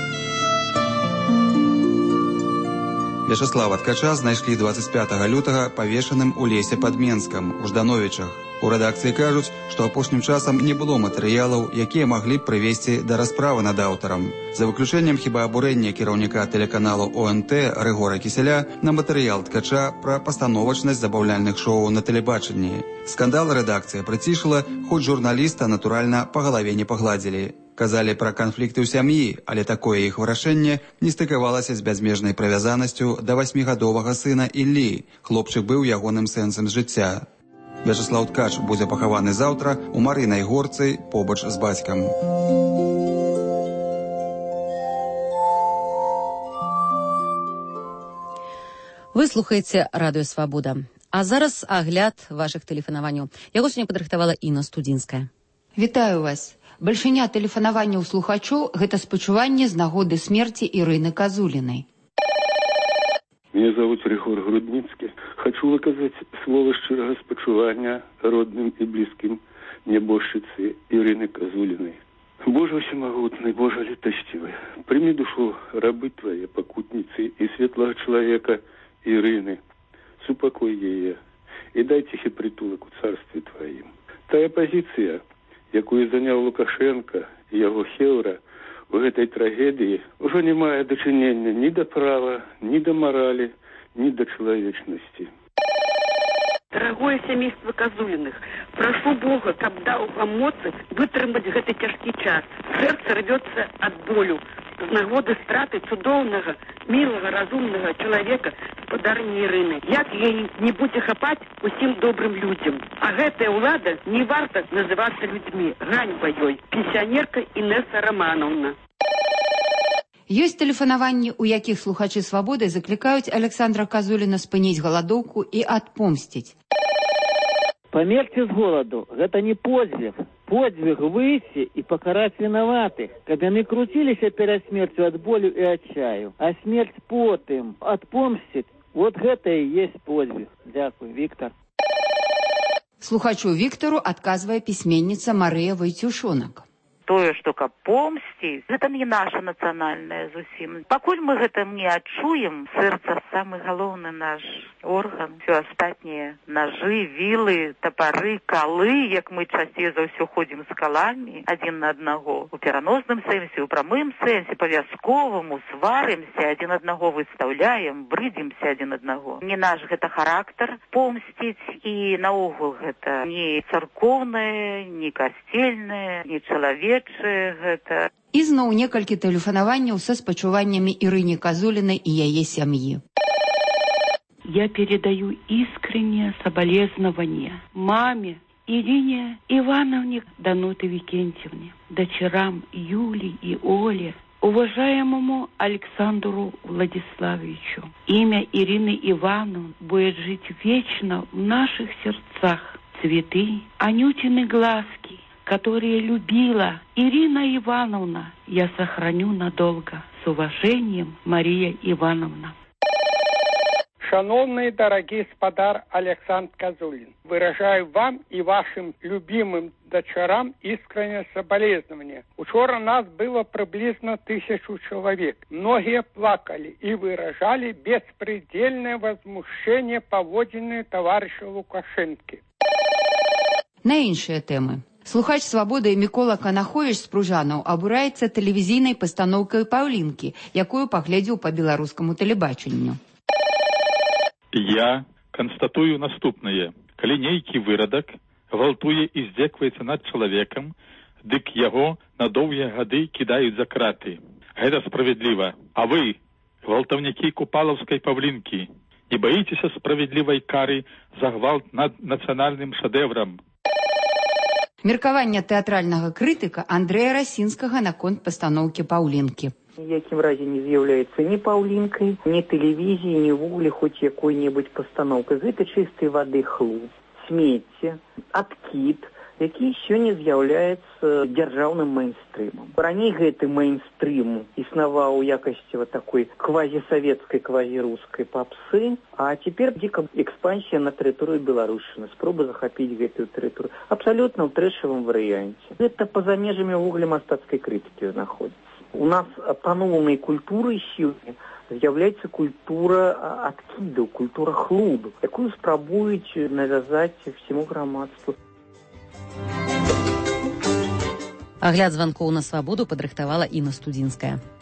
Вячаслава Ткача знайшлі дваццаць пятага лютага павешаным у лесе пад Менскам, у Ждановічах. У рэдакцыі кажуць, што апошнім часам не было матэрыялаў, якія маглі б прывесці да расправы над аўтарам. За выключэннем хіба абурэння кіраўніка тэлеканалу О Н Т Рыгора Кіселя на матэрыял Ткача пра пастановачнасць забаўляльных шоу на тэлебачанні. Скандал рэдакцыя прыцішыла, хоць журналіста, натуральна, па галаве не пагладзілі. Казалі пра канфлікты ў сям'і, але такое іх вырашэнне не стыкавалася з бязмежнай прывязанасцю да васьмігадовага сына Іллі. Хлопчык быў ягоным сэнсам жыцця. Вячаслаў Ткач будзе пахаваны заўтра ў Марынай горцы побач з бацькам. Вы слухаеце радыё Свабода. А зараз агляд вашых тэлефанаванняў. Яго сёння падрыхтавала Інна Студзінская. Вітаю вас. Бальшыня тэлефанаванняў слухачоў – гэта спачуванне з нагоды смерці Ірыны Казулінай. Меня зовут Рихор Грудницкий. Хочу выказать слово щирого спочування родным и близким небожчицы Ирины Казулиной. Боже всемогутный, Боже летостивый, прими душу рабы Твоей, покутницы и светлого человека Ирины, супокой ее и дай тихий притулок у царстве Твоим. Та оппозиция, якую занял Лукашенко и его хеўра, в этой трагедии уже не мае дачынення ни до права, ни до морали, ни до человечности. Дорогое семейство Казулиных, прошу Бога, каб даў вам моцы вытрымаць гэты цяжкі час. Сэрца рвецца ад болю з нагоды страты цудоўнага, мілага, разумнага чалавека, спадарні Ірыны. Як яе не будзе хапаць усім добрым людзям? А гэтая ўлада не варта называцца людзьмі. Ганьба ёй. Пенсіянерка Інеса Романовна. Ёсць тэлефанаванні, у якіх слухачы Свабоды заклікаюць Александра Казуліна спыніць галадоўку і адпомсціць. Памерці з голаду – гэта не подзвіг. Подзвіг выйсці і пакараць вінаватых, каб яны круціліся перад смерцю ад болю і адчаю. А смерць потым адпомсціць – вот гэта і есть подзвіг. Дякую, Віктор. Слухачу Віктору адказвае пісьменніца Марыя Вайцюшонак. Тое, што каб помсціць, гэта не наша нацыянальная зусім. Пакуль мы гэта не адчуем, сэрца самы галоўны наш орган. Все астатнія ножы, вілы, тапары, калы, як мы часцей за ўсё ходзім з каламі адзін на аднаго. У пераносным сэнсе, у прамым сэнсе, па-вязковаму, сварымся, адзін аднаго выстаўляем, брыдзімся адзін аднаго. Не наш гэта характар помсціць, і наогул гэта не царкоўнае, не касцельнае, не чалавек. Гэта. І зноў некалькі тэлефанаванняў са спачуваннямі Ирыне Казулиной и яе семьи. Я передаю искреннее соболезнование маме Ирине Ивановне Дануты Викентьевне, дочерам Юле и Оле, уважаемому Александру Владиславовичу. Имя Ирины Ивановны будет жить вечно в наших сердцах. Цветы, Анютины глазки, которые любила Ирина Ивановна, я сохраню надолго. С уважением, Мария Ивановна. Шановный дорогий господар Александр Козулин, выражаю вам и вашим любимым дочерам искреннее соболезнование. Учора нас было приблизно тысячу человек. Многие плакали и выражали беспредельное возмущение поводенное товарища Лукашенко. На іншыя тэмы. Слухач «Свабоды» Мікола Канахович з Пружанаў абураецца тэлевізійнай пастаноўкай «Паўлінкі», якую паглядзеў па беларускаму тэлебачанню. Я констатую наступнае. Калі нейкі вырадак гвалтуе і здзекваецца над чалавекам, дык яго на доўгія гады кідаюць за краты. Гэта справядліва. А вы, гвалтаўнікі купалаўскай Паўлінкі, не баіцеся справядлівай кары за гвалт над нацыянальным шэдэўрам? Меркаванне тэатральнага крытыка Андрэя Расінскага наконт пастаноўкі «Паўлінкі». Ніякім разе не з'яўляецца ні паўлінкай, ні тэлевізіі, ні ўвогуле хоць якой-небудзь пастаноўкай. Гэта чыстай вады хлус, смецце, адкід, які сёння з'яўляецца дзяржаўным мейнстрымам. Раней гэты мейнстрым існаваў у якасці вот такой квазісавецкай, квазірускай папсы, а цяпер дзіка экспансія на тэрыторыю Беларусіны, спроба захапіць гэтую тэрыторыю. Абсалютна ў трэшавым варыянце. Гэта па-за межамі ўвогуле мастацкай крытыкі знаходзіцца. У нас паноўнай культурай сёння з'яўляецца культура адкідаў, культура хлуду, якую спрабуюць навязаць всему грамадству. Агляд званкоў на свабоду падрыхтавала Інна Студзінская.